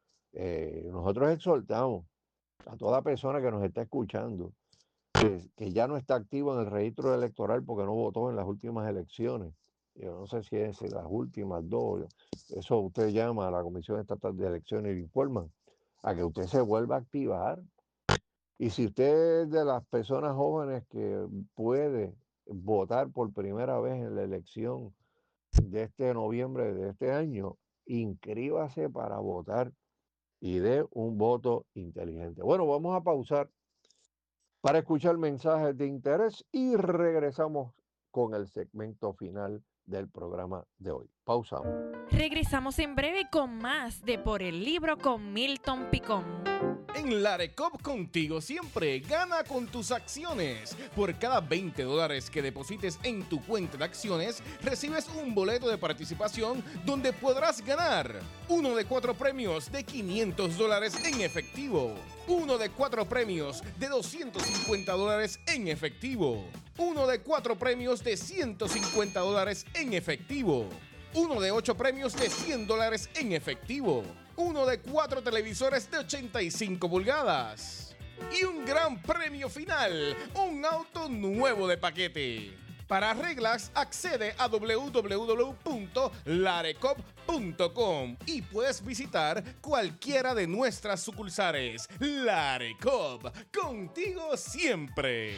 Eh, nosotros exhortamos a toda persona que nos está escuchando, que, que ya no está activo en el registro electoral porque no votó en las últimas elecciones. Yo no sé si es en las últimas dos. Eso usted llama a la Comisión Estatal de Elecciones y le informan a que usted se vuelva a activar. Y si usted es de las personas jóvenes que puede votar por primera vez en la elección de este noviembre de este año, inscríbase para votar y dé un voto inteligente. Bueno, vamos a pausar para escuchar mensajes de interés y regresamos con el segmento final del programa de hoy. Pausamos. Regresamos en breve con más de Por el Libro con Milton Picón. En Larecop contigo siempre, gana con tus acciones. Por cada veinte dólares que deposites en tu cuenta de acciones, recibes un boleto de participación donde podrás ganar uno de cuatro premios de quinientos dólares en efectivo, uno de cuatro premios de doscientos cincuenta dólares en efectivo, uno de cuatro premios de ciento cincuenta dólares en efectivo, uno de ocho premios de cien dólares en efectivo, uno de cuatro televisores de ochenta y cinco pulgadas y un gran premio final, un auto nuevo de paquete. Para reglas, accede a doble u doble u doble u punto larecop punto com y puedes visitar cualquiera de nuestras sucursales. Larecop, contigo siempre.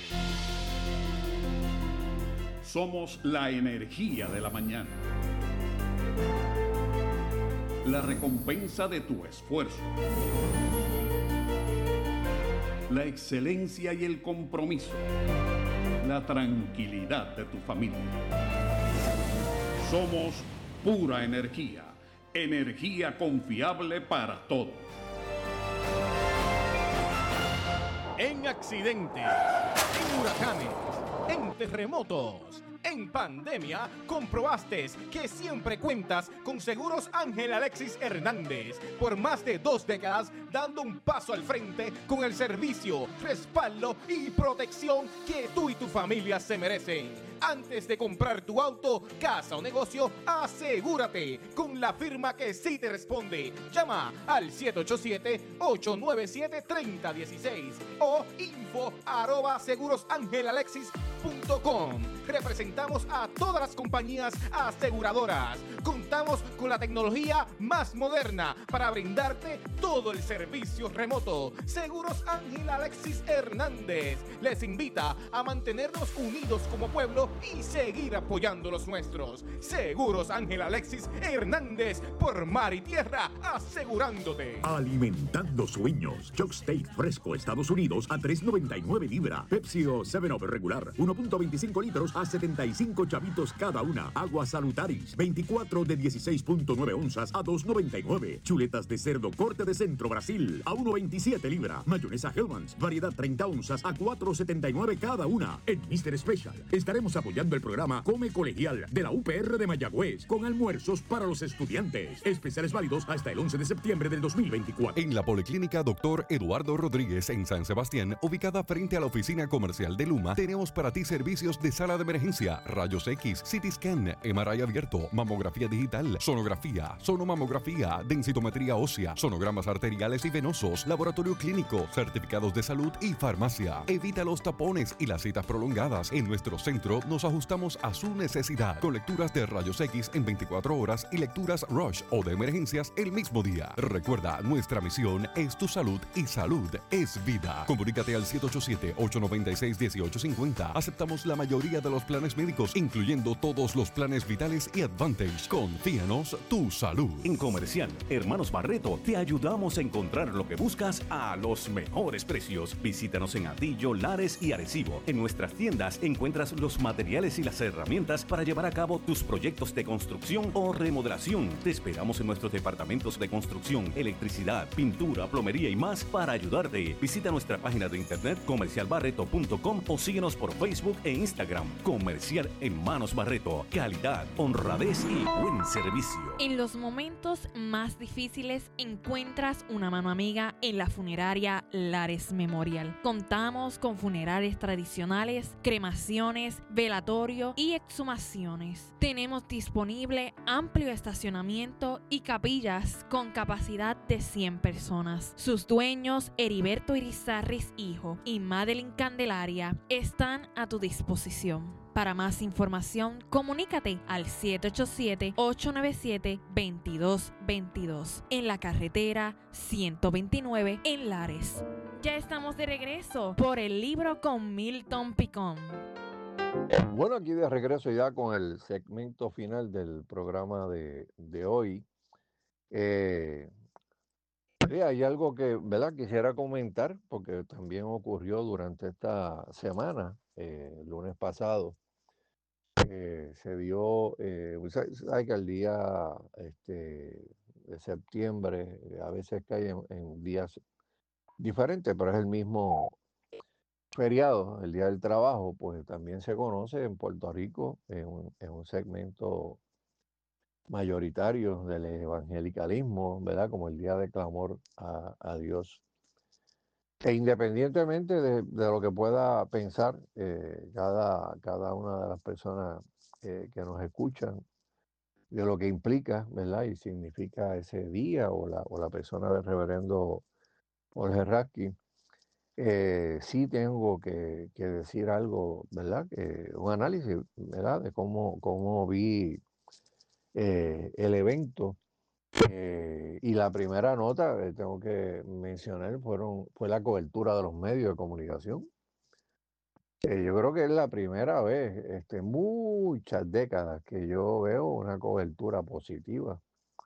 Somos la energía de la mañana. La recompensa de tu esfuerzo. La excelencia y el compromiso. La tranquilidad de tu familia. Somos pura energía. Energía confiable para todos. En accidentes, en huracanes, en terremotos, en pandemia, comprobaste que siempre cuentas con Seguros Ángel Alexis Hernández. Por más de dos décadas, dando un paso al frente con el servicio, respaldo y protección que tú y tu familia se merecen. Antes de comprar tu auto, casa o negocio, asegúrate con la firma que sí te responde. Llama al siete ocho siete, ocho nueve siete, tres cero uno seis o info arroba segurosangelalexis punto com. Representamos a todas las compañías aseguradoras. Contamos con la tecnología más moderna para brindarte todo el servicio remoto. Seguros Ángel Alexis Hernández les invita a mantenernos unidos como pueblo y seguir apoyando los nuestros. Seguros Ángel Alexis Hernández, por mar y tierra, asegurándote. Alimentando sueños. Chuck Steak fresco Estados Unidos a tres noventa y nueve libra. Pepsi o seven up regular uno punto veinticinco litros a setenta y cinco chavitos cada una. Agua Salutaris veinticuatro de dieciséis punto nueve onzas a dos noventa y nueve. Chuletas de cerdo corte de centro Brasil a uno veintisiete libra. Mayonesa Hellmann's variedad treinta onzas a cuatro setenta y nueve cada una. En mister Special estaremos apoyando el programa Come Colegial de la U P R de Mayagüez con almuerzos para los estudiantes. Especiales válidos hasta el once de septiembre del dos mil veinticuatro. En la Policlínica Doctor Eduardo Rodríguez en San Sebastián, ubicada frente a la oficina comercial de Luma, tenemos para ti servicios de sala de emergencia, rayos X, C T scan, M R I abierto, mamografía digital, sonografía, sonomamografía, densitometría ósea, sonogramas arteriales y venosos, laboratorio clínico, certificados de salud y farmacia. Evita los tapones y las citas prolongadas. En nuestro centro nos ajustamos a su necesidad, con lecturas de rayos X en veinticuatro horas y lecturas Rush o de emergencias el mismo día. Recuerda, nuestra misión es tu salud y salud es vida. Comunícate al siete ocho siete, ocho nueve seis, uno ocho cinco cero. Aceptamos la mayoría de los planes médicos, incluyendo todos los planes vitales y Advantage. Confíanos tu salud. En Comercial Hermanos Barreto te ayudamos a encontrar lo que buscas a los mejores precios. Visítanos en Atillo, Lares y Arecibo. En nuestras tiendas encuentras los materiales y las herramientas para llevar a cabo tus proyectos de construcción o remodelación. Te esperamos en nuestros departamentos de construcción, electricidad, pintura, plomería y más para ayudarte. Visita nuestra página de internet comercial barreto punto com o síguenos por Facebook e Instagram. Comercial Hermanos Barreto. Calidad, honradez y buen servicio. En los momentos más difíciles encuentras una mano amiga en la funeraria Lares Memorial. Contamos con funerales tradicionales, cremaciones, velatorio y exhumaciones. Tenemos disponible amplio estacionamiento y capillas con capacidad de cien personas. Sus dueños, Heriberto Irizarris hijo y Madeline Candelaria, están a tu disposición. Para más información, comunícate al siete ocho siete, ocho nueve siete, dos dos dos dos en la carretera ciento veintinueve en Lares. Ya estamos de regreso por el libro con Milton Picón. Bueno, aquí de regreso ya con el segmento final del programa de, de hoy. Eh, sí, hay algo que, ¿verdad?, quisiera comentar, porque también ocurrió durante esta semana, eh, el lunes pasado. Eh, se dio, eh, sabe que el día este, de septiembre eh, a veces cae en, en días diferente, pero es el mismo feriado, el Día del Trabajo, pues también se conoce en Puerto Rico en un, en un segmento mayoritario del evangelicalismo, ¿verdad? Como el Día de Clamor a, a Dios. E independientemente de, de lo que pueda pensar eh, cada, cada una de las personas eh, que nos escuchan, de lo que implica, ¿verdad? Y significa ese día o la, o la persona del reverendo Jorge Raskin, eh, sí tengo que, que decir algo, ¿verdad? Que un análisis, ¿verdad? De cómo, cómo vi eh, el evento. Eh, y la primera nota, eh, tengo que mencionar, fueron, fue la cobertura de los medios de comunicación. Eh, yo creo que es la primera vez, este, en muchas décadas, que yo veo una cobertura positiva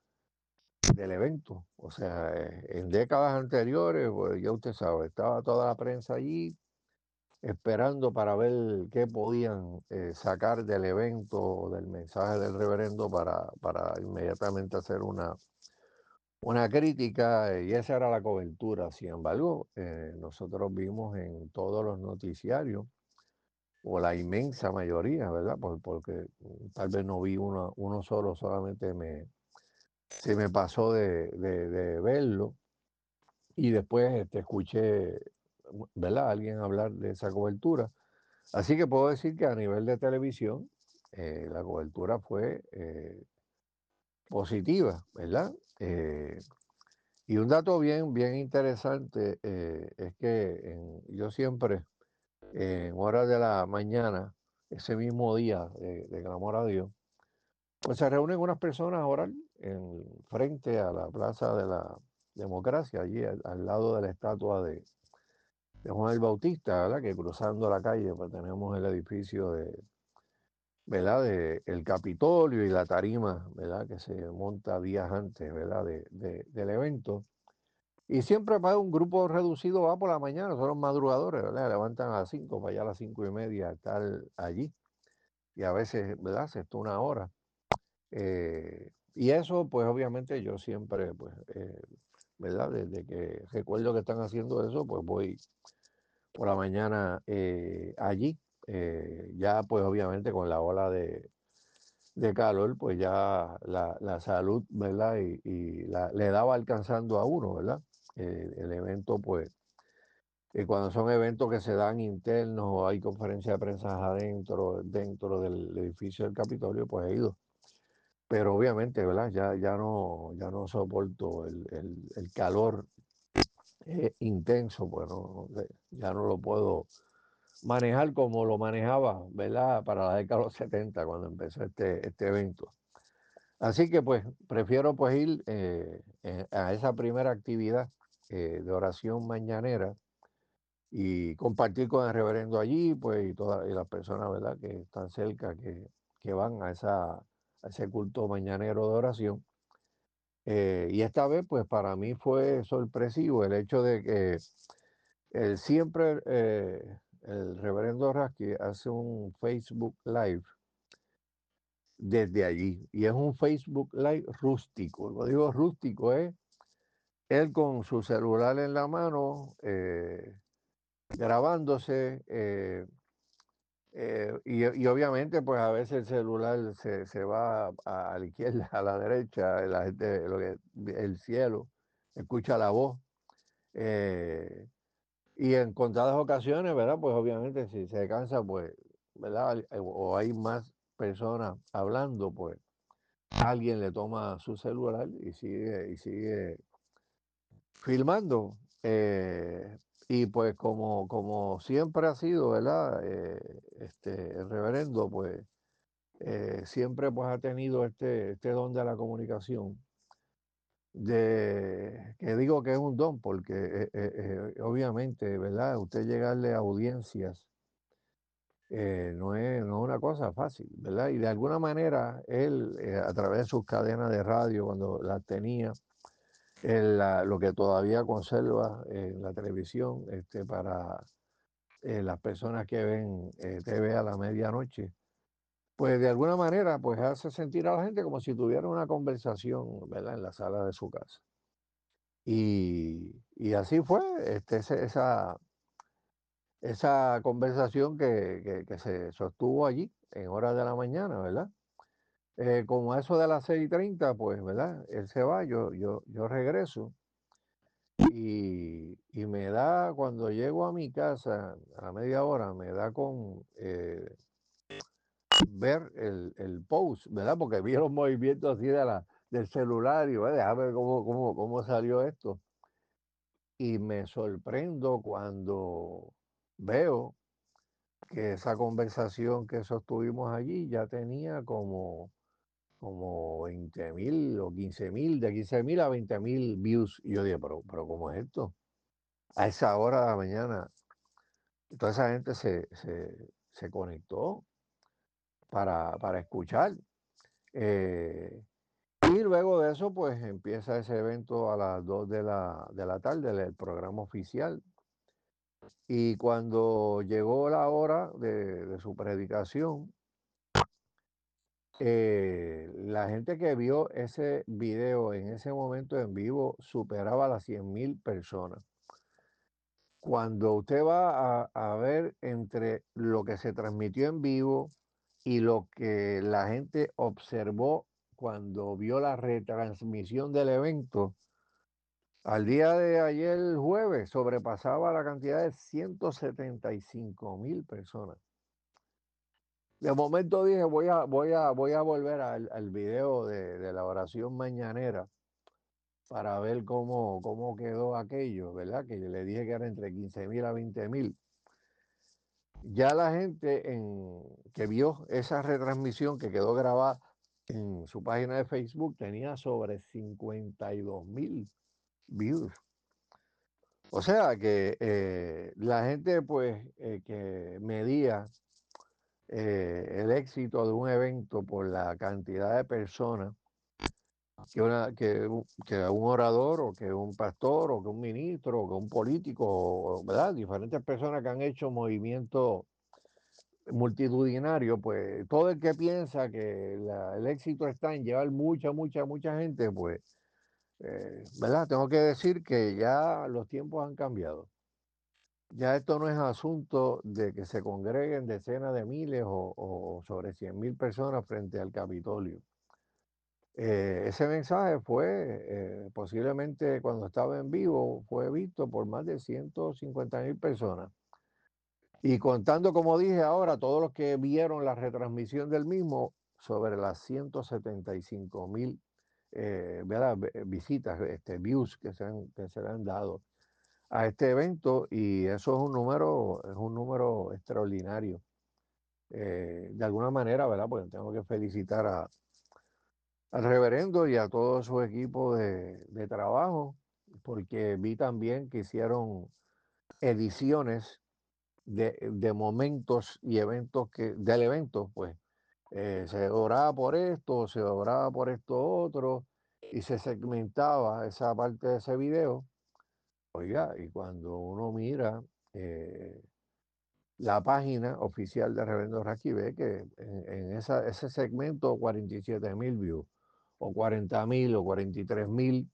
del evento. O sea, eh, en décadas anteriores, pues ya usted sabe, estaba toda la prensa allí esperando para ver qué podían eh, sacar del evento, del mensaje del reverendo para, para inmediatamente hacer una, una crítica, eh, y esa era la cobertura. Sin embargo, eh, nosotros vimos en todos los noticiarios, o la inmensa mayoría, ¿verdad? Por- porque mm, tal vez no vi uno, uno solo, solamente me, se me pasó de, de- de verlo. Y después este, escuché, ¿verdad? Alguien hablar de esa cobertura. Así que puedo decir que a nivel de televisión, eh, la cobertura fue eh, positiva, ¿verdad? Eh, y un dato bien, bien interesante eh, es que en- yo siempre, en horas de la mañana, ese mismo día de, de clamor a Dios, pues se reúnen unas personas a orar en frente a la Plaza de la Democracia, allí al, al lado de la estatua de, de Juan el Bautista, ¿verdad? Que cruzando la calle, pues tenemos el edificio de, ¿verdad? De el Capitolio y la tarima, ¿verdad? Que se monta días antes, ¿verdad? De, de- del evento. Y siempre va un grupo reducido, va por la mañana, son los madrugadores, ¿verdad? Levantan a las cinco para allá a las cinco y media estar allí. Y a veces, ¿verdad? Se está una hora. Eh, y eso, pues obviamente yo siempre, pues, eh, ¿verdad? Desde que recuerdo que están haciendo eso, pues voy por la mañana eh, allí. Eh, ya, pues obviamente con la ola de, de calor, pues ya la, la salud, ¿verdad? Y, y la, le daba alcanzando a uno, ¿verdad? Eh, el evento, pues, eh, cuando son eventos que se dan internos o hay conferencias de prensa adentro, dentro del edificio del Capitolio, pues he ido. Pero obviamente, ¿verdad? Ya, ya, no, ya no soporto el, el, el calor eh, intenso, pues no, no sé, ya no lo puedo manejar como lo manejaba, ¿verdad? Para la década de los setenta, cuando empezó este, este evento. Así que pues prefiero pues ir eh, eh, a esa primera actividad eh, de oración mañanera y compartir con el reverendo allí, pues, y todas y las personas, ¿verdad?, que están cerca, que, que van a, esa, a ese culto mañanero de oración. Eh, y esta vez, pues, para mí fue sorpresivo el hecho de que él siempre, eh, el reverendo Rasky hace un Facebook Live desde allí, y es un Facebook Live rústico. Lo digo rústico, es él con su celular en la mano, eh, grabándose, eh, eh, y, y obviamente pues a veces el celular se, se va a, a la izquierda, a la derecha, la gente, lo que, el cielo, escucha la voz. eh, y en contadas ocasiones, ¿verdad? Pues obviamente si se cansa, pues, ¿verdad? O hay más personas hablando, pues alguien le toma su celular y sigue, y sigue filmando. eh, y pues como, como siempre ha sido, ¿verdad? Eh, este, el reverendo, pues eh, siempre pues ha tenido este, este don de la comunicación, de, que digo que es un don, porque eh, eh, eh, obviamente, ¿verdad? Usted llegarle a audiencias eh, no es, no es una cosa fácil, ¿verdad? Y de alguna manera él, eh, a través de sus cadenas de radio, cuando las tenía, el, la- lo que todavía conserva en la televisión, este, para eh, las personas que ven eh, T V a la medianoche, pues de alguna manera pues hace sentir a la gente como si tuviera una conversación, ¿verdad?, en la sala de su casa. Y, y así fue este, ese- esa, esa conversación que, que- que se sostuvo allí en horas de la mañana, ¿verdad? Eh, como a eso de las seis y treinta, pues, ¿verdad? Él se va, yo, yo, yo regreso y, y me da, cuando llego a mi casa a la media hora, me da con eh, ver el, el post, ¿verdad? Porque vi los movimientos así de la, del celular y, bueno, déjame ver cómo, cómo, cómo salió esto. Y me sorprendo cuando veo que esa conversación que sostuvimos allí ya tenía como, como veinte mil o quince mil, de quince mil a veinte mil views. Y yo dije, pero, pero ¿cómo es esto? A esa hora de la mañana, toda esa gente se, se, se conectó para, para escuchar. Eh, y luego de eso, pues empieza ese evento a las dos de la, de la tarde, el, el programa oficial. Y cuando llegó la hora de, de su predicación, eh, la gente que vio ese video en ese momento en vivo superaba las cien mil personas. Cuando usted va a, a ver entre lo que se transmitió en vivo y lo que la gente observó cuando vio la retransmisión del evento, al día de ayer jueves sobrepasaba la cantidad de ciento setenta y cinco mil personas. De momento dije, voy a, voy a, voy a volver al, al video de, de la oración mañanera para ver cómo, cómo quedó aquello, ¿verdad? Que le dije que era entre quince mil a veinte mil. Ya la gente en, que vio esa retransmisión que quedó grabada en su página de Facebook tenía sobre cincuenta y dos mil views. O sea que eh, la gente pues eh, que medía eh, el éxito de un evento por la cantidad de personas que, una, que, un, que un orador o que un pastor o que un ministro o que un político, o, ¿verdad? Diferentes personas que han hecho movimientos multitudinarios, pues todo el que piensa que la, el éxito está en llevar mucha, mucha, mucha gente, pues, eh, ¿verdad? Tengo que decir que ya los tiempos han cambiado. Ya esto no es asunto de que se congreguen decenas de miles o, o sobre cien mil personas frente al Capitolio. Eh, ese mensaje fue, eh, posiblemente cuando estaba en vivo, fue visto por más de ciento cincuenta mil personas. Y contando, como dije ahora, todos los que vieron la retransmisión del mismo, sobre las ciento setenta y cinco mil eh, visitas, este, views que se, han, que se le han dado a este evento, y eso es un número, es un número extraordinario. Eh, de alguna manera, ¿verdad? Porque tengo que felicitar a, al reverendo y a todo su equipo de, de trabajo, porque vi también que hicieron ediciones de, de momentos y eventos que, del evento, pues eh, se oraba por esto, se oraba por esto otro, y se segmentaba esa parte de ese video. Oiga, y cuando uno mira eh, la página oficial de Reverendo Racky, ve que en, en esa, ese segmento cuarenta y siete mil views, o cuarenta mil, o cuarenta y tres mil,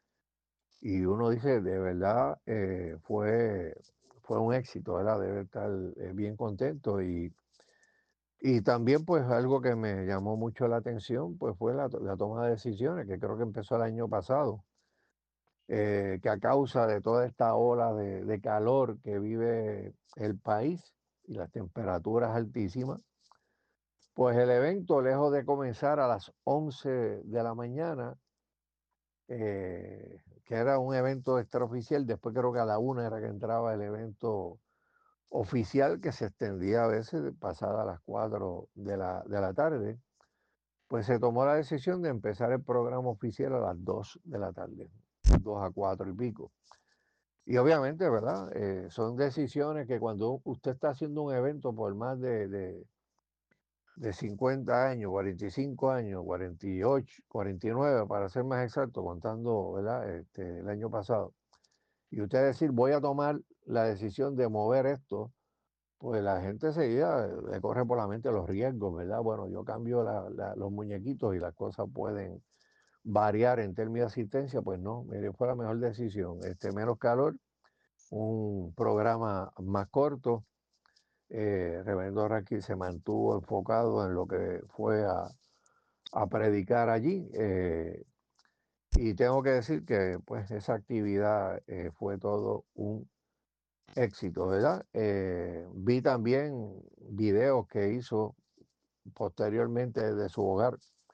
y uno dice, de verdad, eh, fue, fue un éxito, ¿verdad? Debe estar eh, bien contento. Y, y también, pues, algo que me llamó mucho la atención, pues, fue la, la toma de decisiones, que creo que empezó el año pasado. Eh, que a causa de toda esta ola de, de calor que vive el país y las temperaturas altísimas, pues el evento, lejos de comenzar a las once de la mañana, eh, que era un evento extraoficial, después creo que a la una era que entraba el evento oficial, que se extendía a veces pasada las cuatro de la, de la tarde, pues se tomó la decisión de empezar el programa oficial a las dos de la tarde, dos a cuatro y pico. Y obviamente, ¿verdad? Eh, son decisiones que cuando usted está haciendo un evento por más de, de, de cincuenta años, cuarenta y cinco años, cuarenta y ocho, cuarenta y nueve, para ser más exacto, contando, ¿verdad? Este, el año pasado. Y usted decir, voy a tomar la decisión de mover esto, pues la gente seguida le corre por la mente los riesgos, ¿verdad? Bueno, yo cambio la, la, los muñequitos y las cosas pueden, variar en términos de asistencia, pues no, mire, fue la mejor decisión. Este, menos calor, un programa más corto. Eh, Reverendo Raquel se mantuvo enfocado en lo que fue a, a predicar allí. Eh, y tengo que decir que pues esa actividad eh, fue todo un éxito, ¿verdad? Eh, vi también videos que hizo posteriormente de su hogar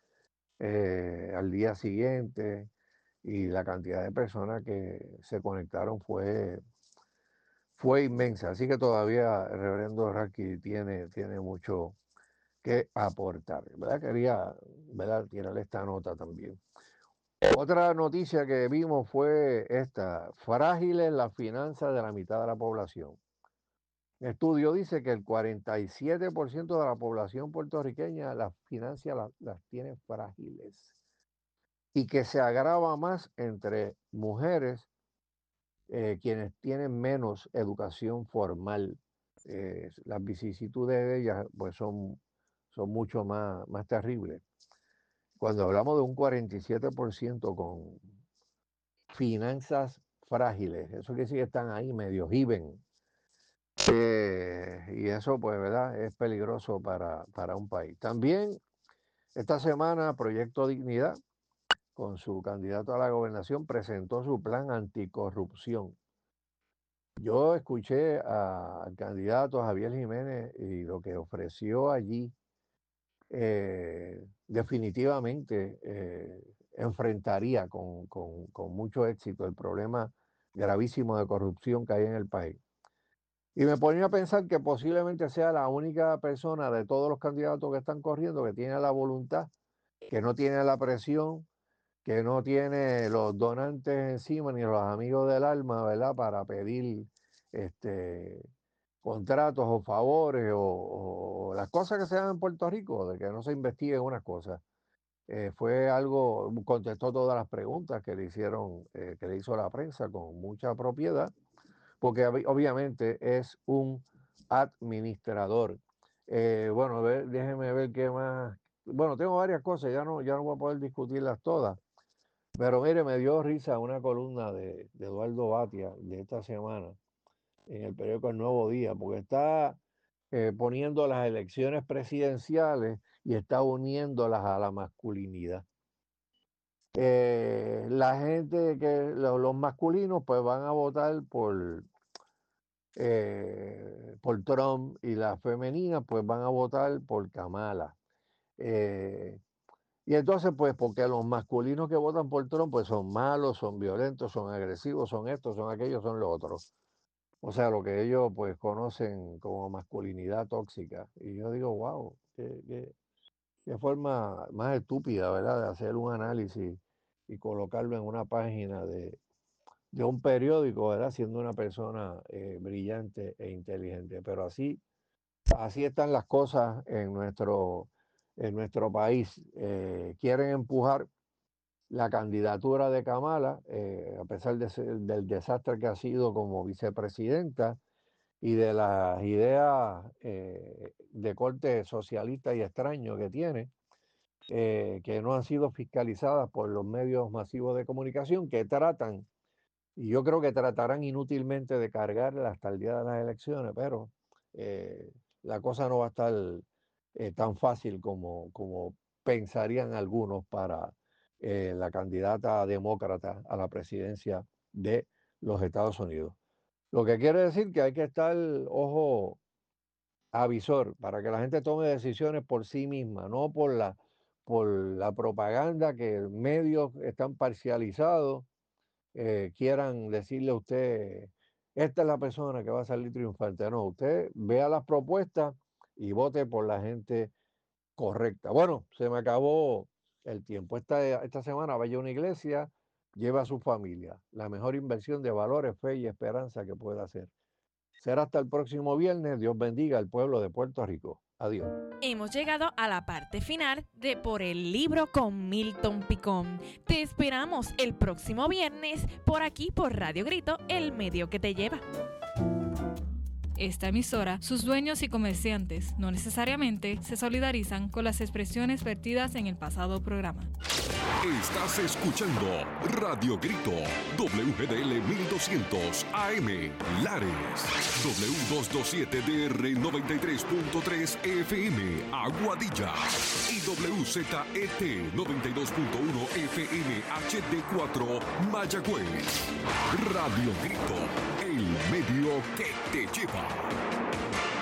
eh, al día siguiente, y la cantidad de personas que se conectaron fue, fue inmensa. Así que todavía el reverendo Raki tiene, tiene mucho que aportar, ¿verdad? Quería, ¿verdad?, tirarle esta nota también. Otra noticia que vimos fue esta: frágiles las finanzas de la mitad de la población. El estudio dice que el cuarenta y siete por ciento de la población puertorriqueña las finanzas las, las tiene frágiles, y que se agrava más entre mujeres, eh, quienes tienen menos educación formal. Eh, las vicisitudes de ellas pues son, son mucho más, más terribles. Cuando hablamos de un cuarenta y siete por ciento con finanzas frágiles, eso quiere decir que están ahí medio given. Eh, y eso, pues, ¿verdad?, es peligroso para, para un país. También esta semana Proyecto Dignidad, con su candidato a la gobernación, presentó su plan anticorrupción. Yo escuché a- al candidato Javier Jiménez y lo que ofreció allí, eh, definitivamente eh, enfrentaría con, con- con mucho éxito el problema gravísimo de corrupción que hay en el país. Y me ponía a pensar que posiblemente sea la única persona de todos los candidatos que están corriendo que tiene la voluntad, que no tiene la presión, que no tiene los donantes encima ni los amigos del alma, ¿verdad?, para pedir este, contratos o favores o, o las cosas que se dan en Puerto Rico, de que no se investiguen unas cosas. Eh, fue algo, contestó todas las preguntas que le hicieron, eh, que le hizo la prensa con mucha propiedad, porque ob- obviamente es un administrador. Eh, bueno, ve- déjeme ver qué más. Bueno, tengo varias cosas, ya no, ya no voy a poder discutirlas todas, pero mire, me dio risa una columna de, de Eduardo Batia de esta semana en el periódico El Nuevo Día, porque está eh, poniendo las elecciones presidenciales y está uniéndolas a la masculinidad. Eh, la gente que, lo- los masculinos, pues van a votar por, eh, por Trump, y las femeninas pues van a votar por Kamala. Eh, y entonces, pues, porque los masculinos que votan por Trump pues son malos, son violentos, son agresivos, son estos, son aquellos, son los otros. O sea, lo que ellos pues conocen como masculinidad tóxica. Y yo digo, wow, qué, qué- qué forma más estúpida, ¿verdad?, de hacer un análisis y colocarlo en una página de, de un periódico, ¿verdad?, siendo una persona eh, brillante e inteligente. Pero así, así están las cosas en nuestro, en nuestro país. Eh, quieren empujar la candidatura de Kamala, eh, a pesar de ser- del desastre que ha sido como vicepresidenta y de las ideas eh, de corte socialista y extraño que tiene, eh, que no han sido fiscalizadas por los medios masivos de comunicación, que tratan, y yo creo que tratarán inútilmente de cargarla hasta el día de las elecciones, pero eh, la cosa no va a estar eh, tan fácil como, como pensarían algunos para eh, la candidata demócrata a la presidencia de los Estados Unidos. Lo que quiere decir que hay que estar ojo avisor para que la gente tome decisiones por sí misma, no por la, por la propaganda que medios están parcializados eh, quieran decirle a usted, esta es la persona que va a salir triunfante. No, usted vea las propuestas y vote por la gente correcta. Bueno, se me acabó el tiempo. Esta, esta semana vaya a una iglesia, lleva a su familia. La mejor inversión de valores, fe y esperanza que pueda hacer. Será hasta el próximo viernes. Dios bendiga al pueblo de Puerto Rico. Adiós. Hemos llegado a la parte final de Por el Libro con Milton Picón. Te esperamos el próximo viernes por aquí por Radio Grito, el medio que te lleva. Esta emisora, sus dueños y comerciantes no necesariamente se solidarizan con las expresiones vertidas en el pasado programa. Estás escuchando Radio Grito, W G D L mil doscientos A M, Lares, W doscientos veintisiete D R noventa y tres punto tres F M, Aguadilla, y W Z E T noventa y dos punto uno F M H D cuatro, Mayagüez. Radio Grito, el medio que te lleva.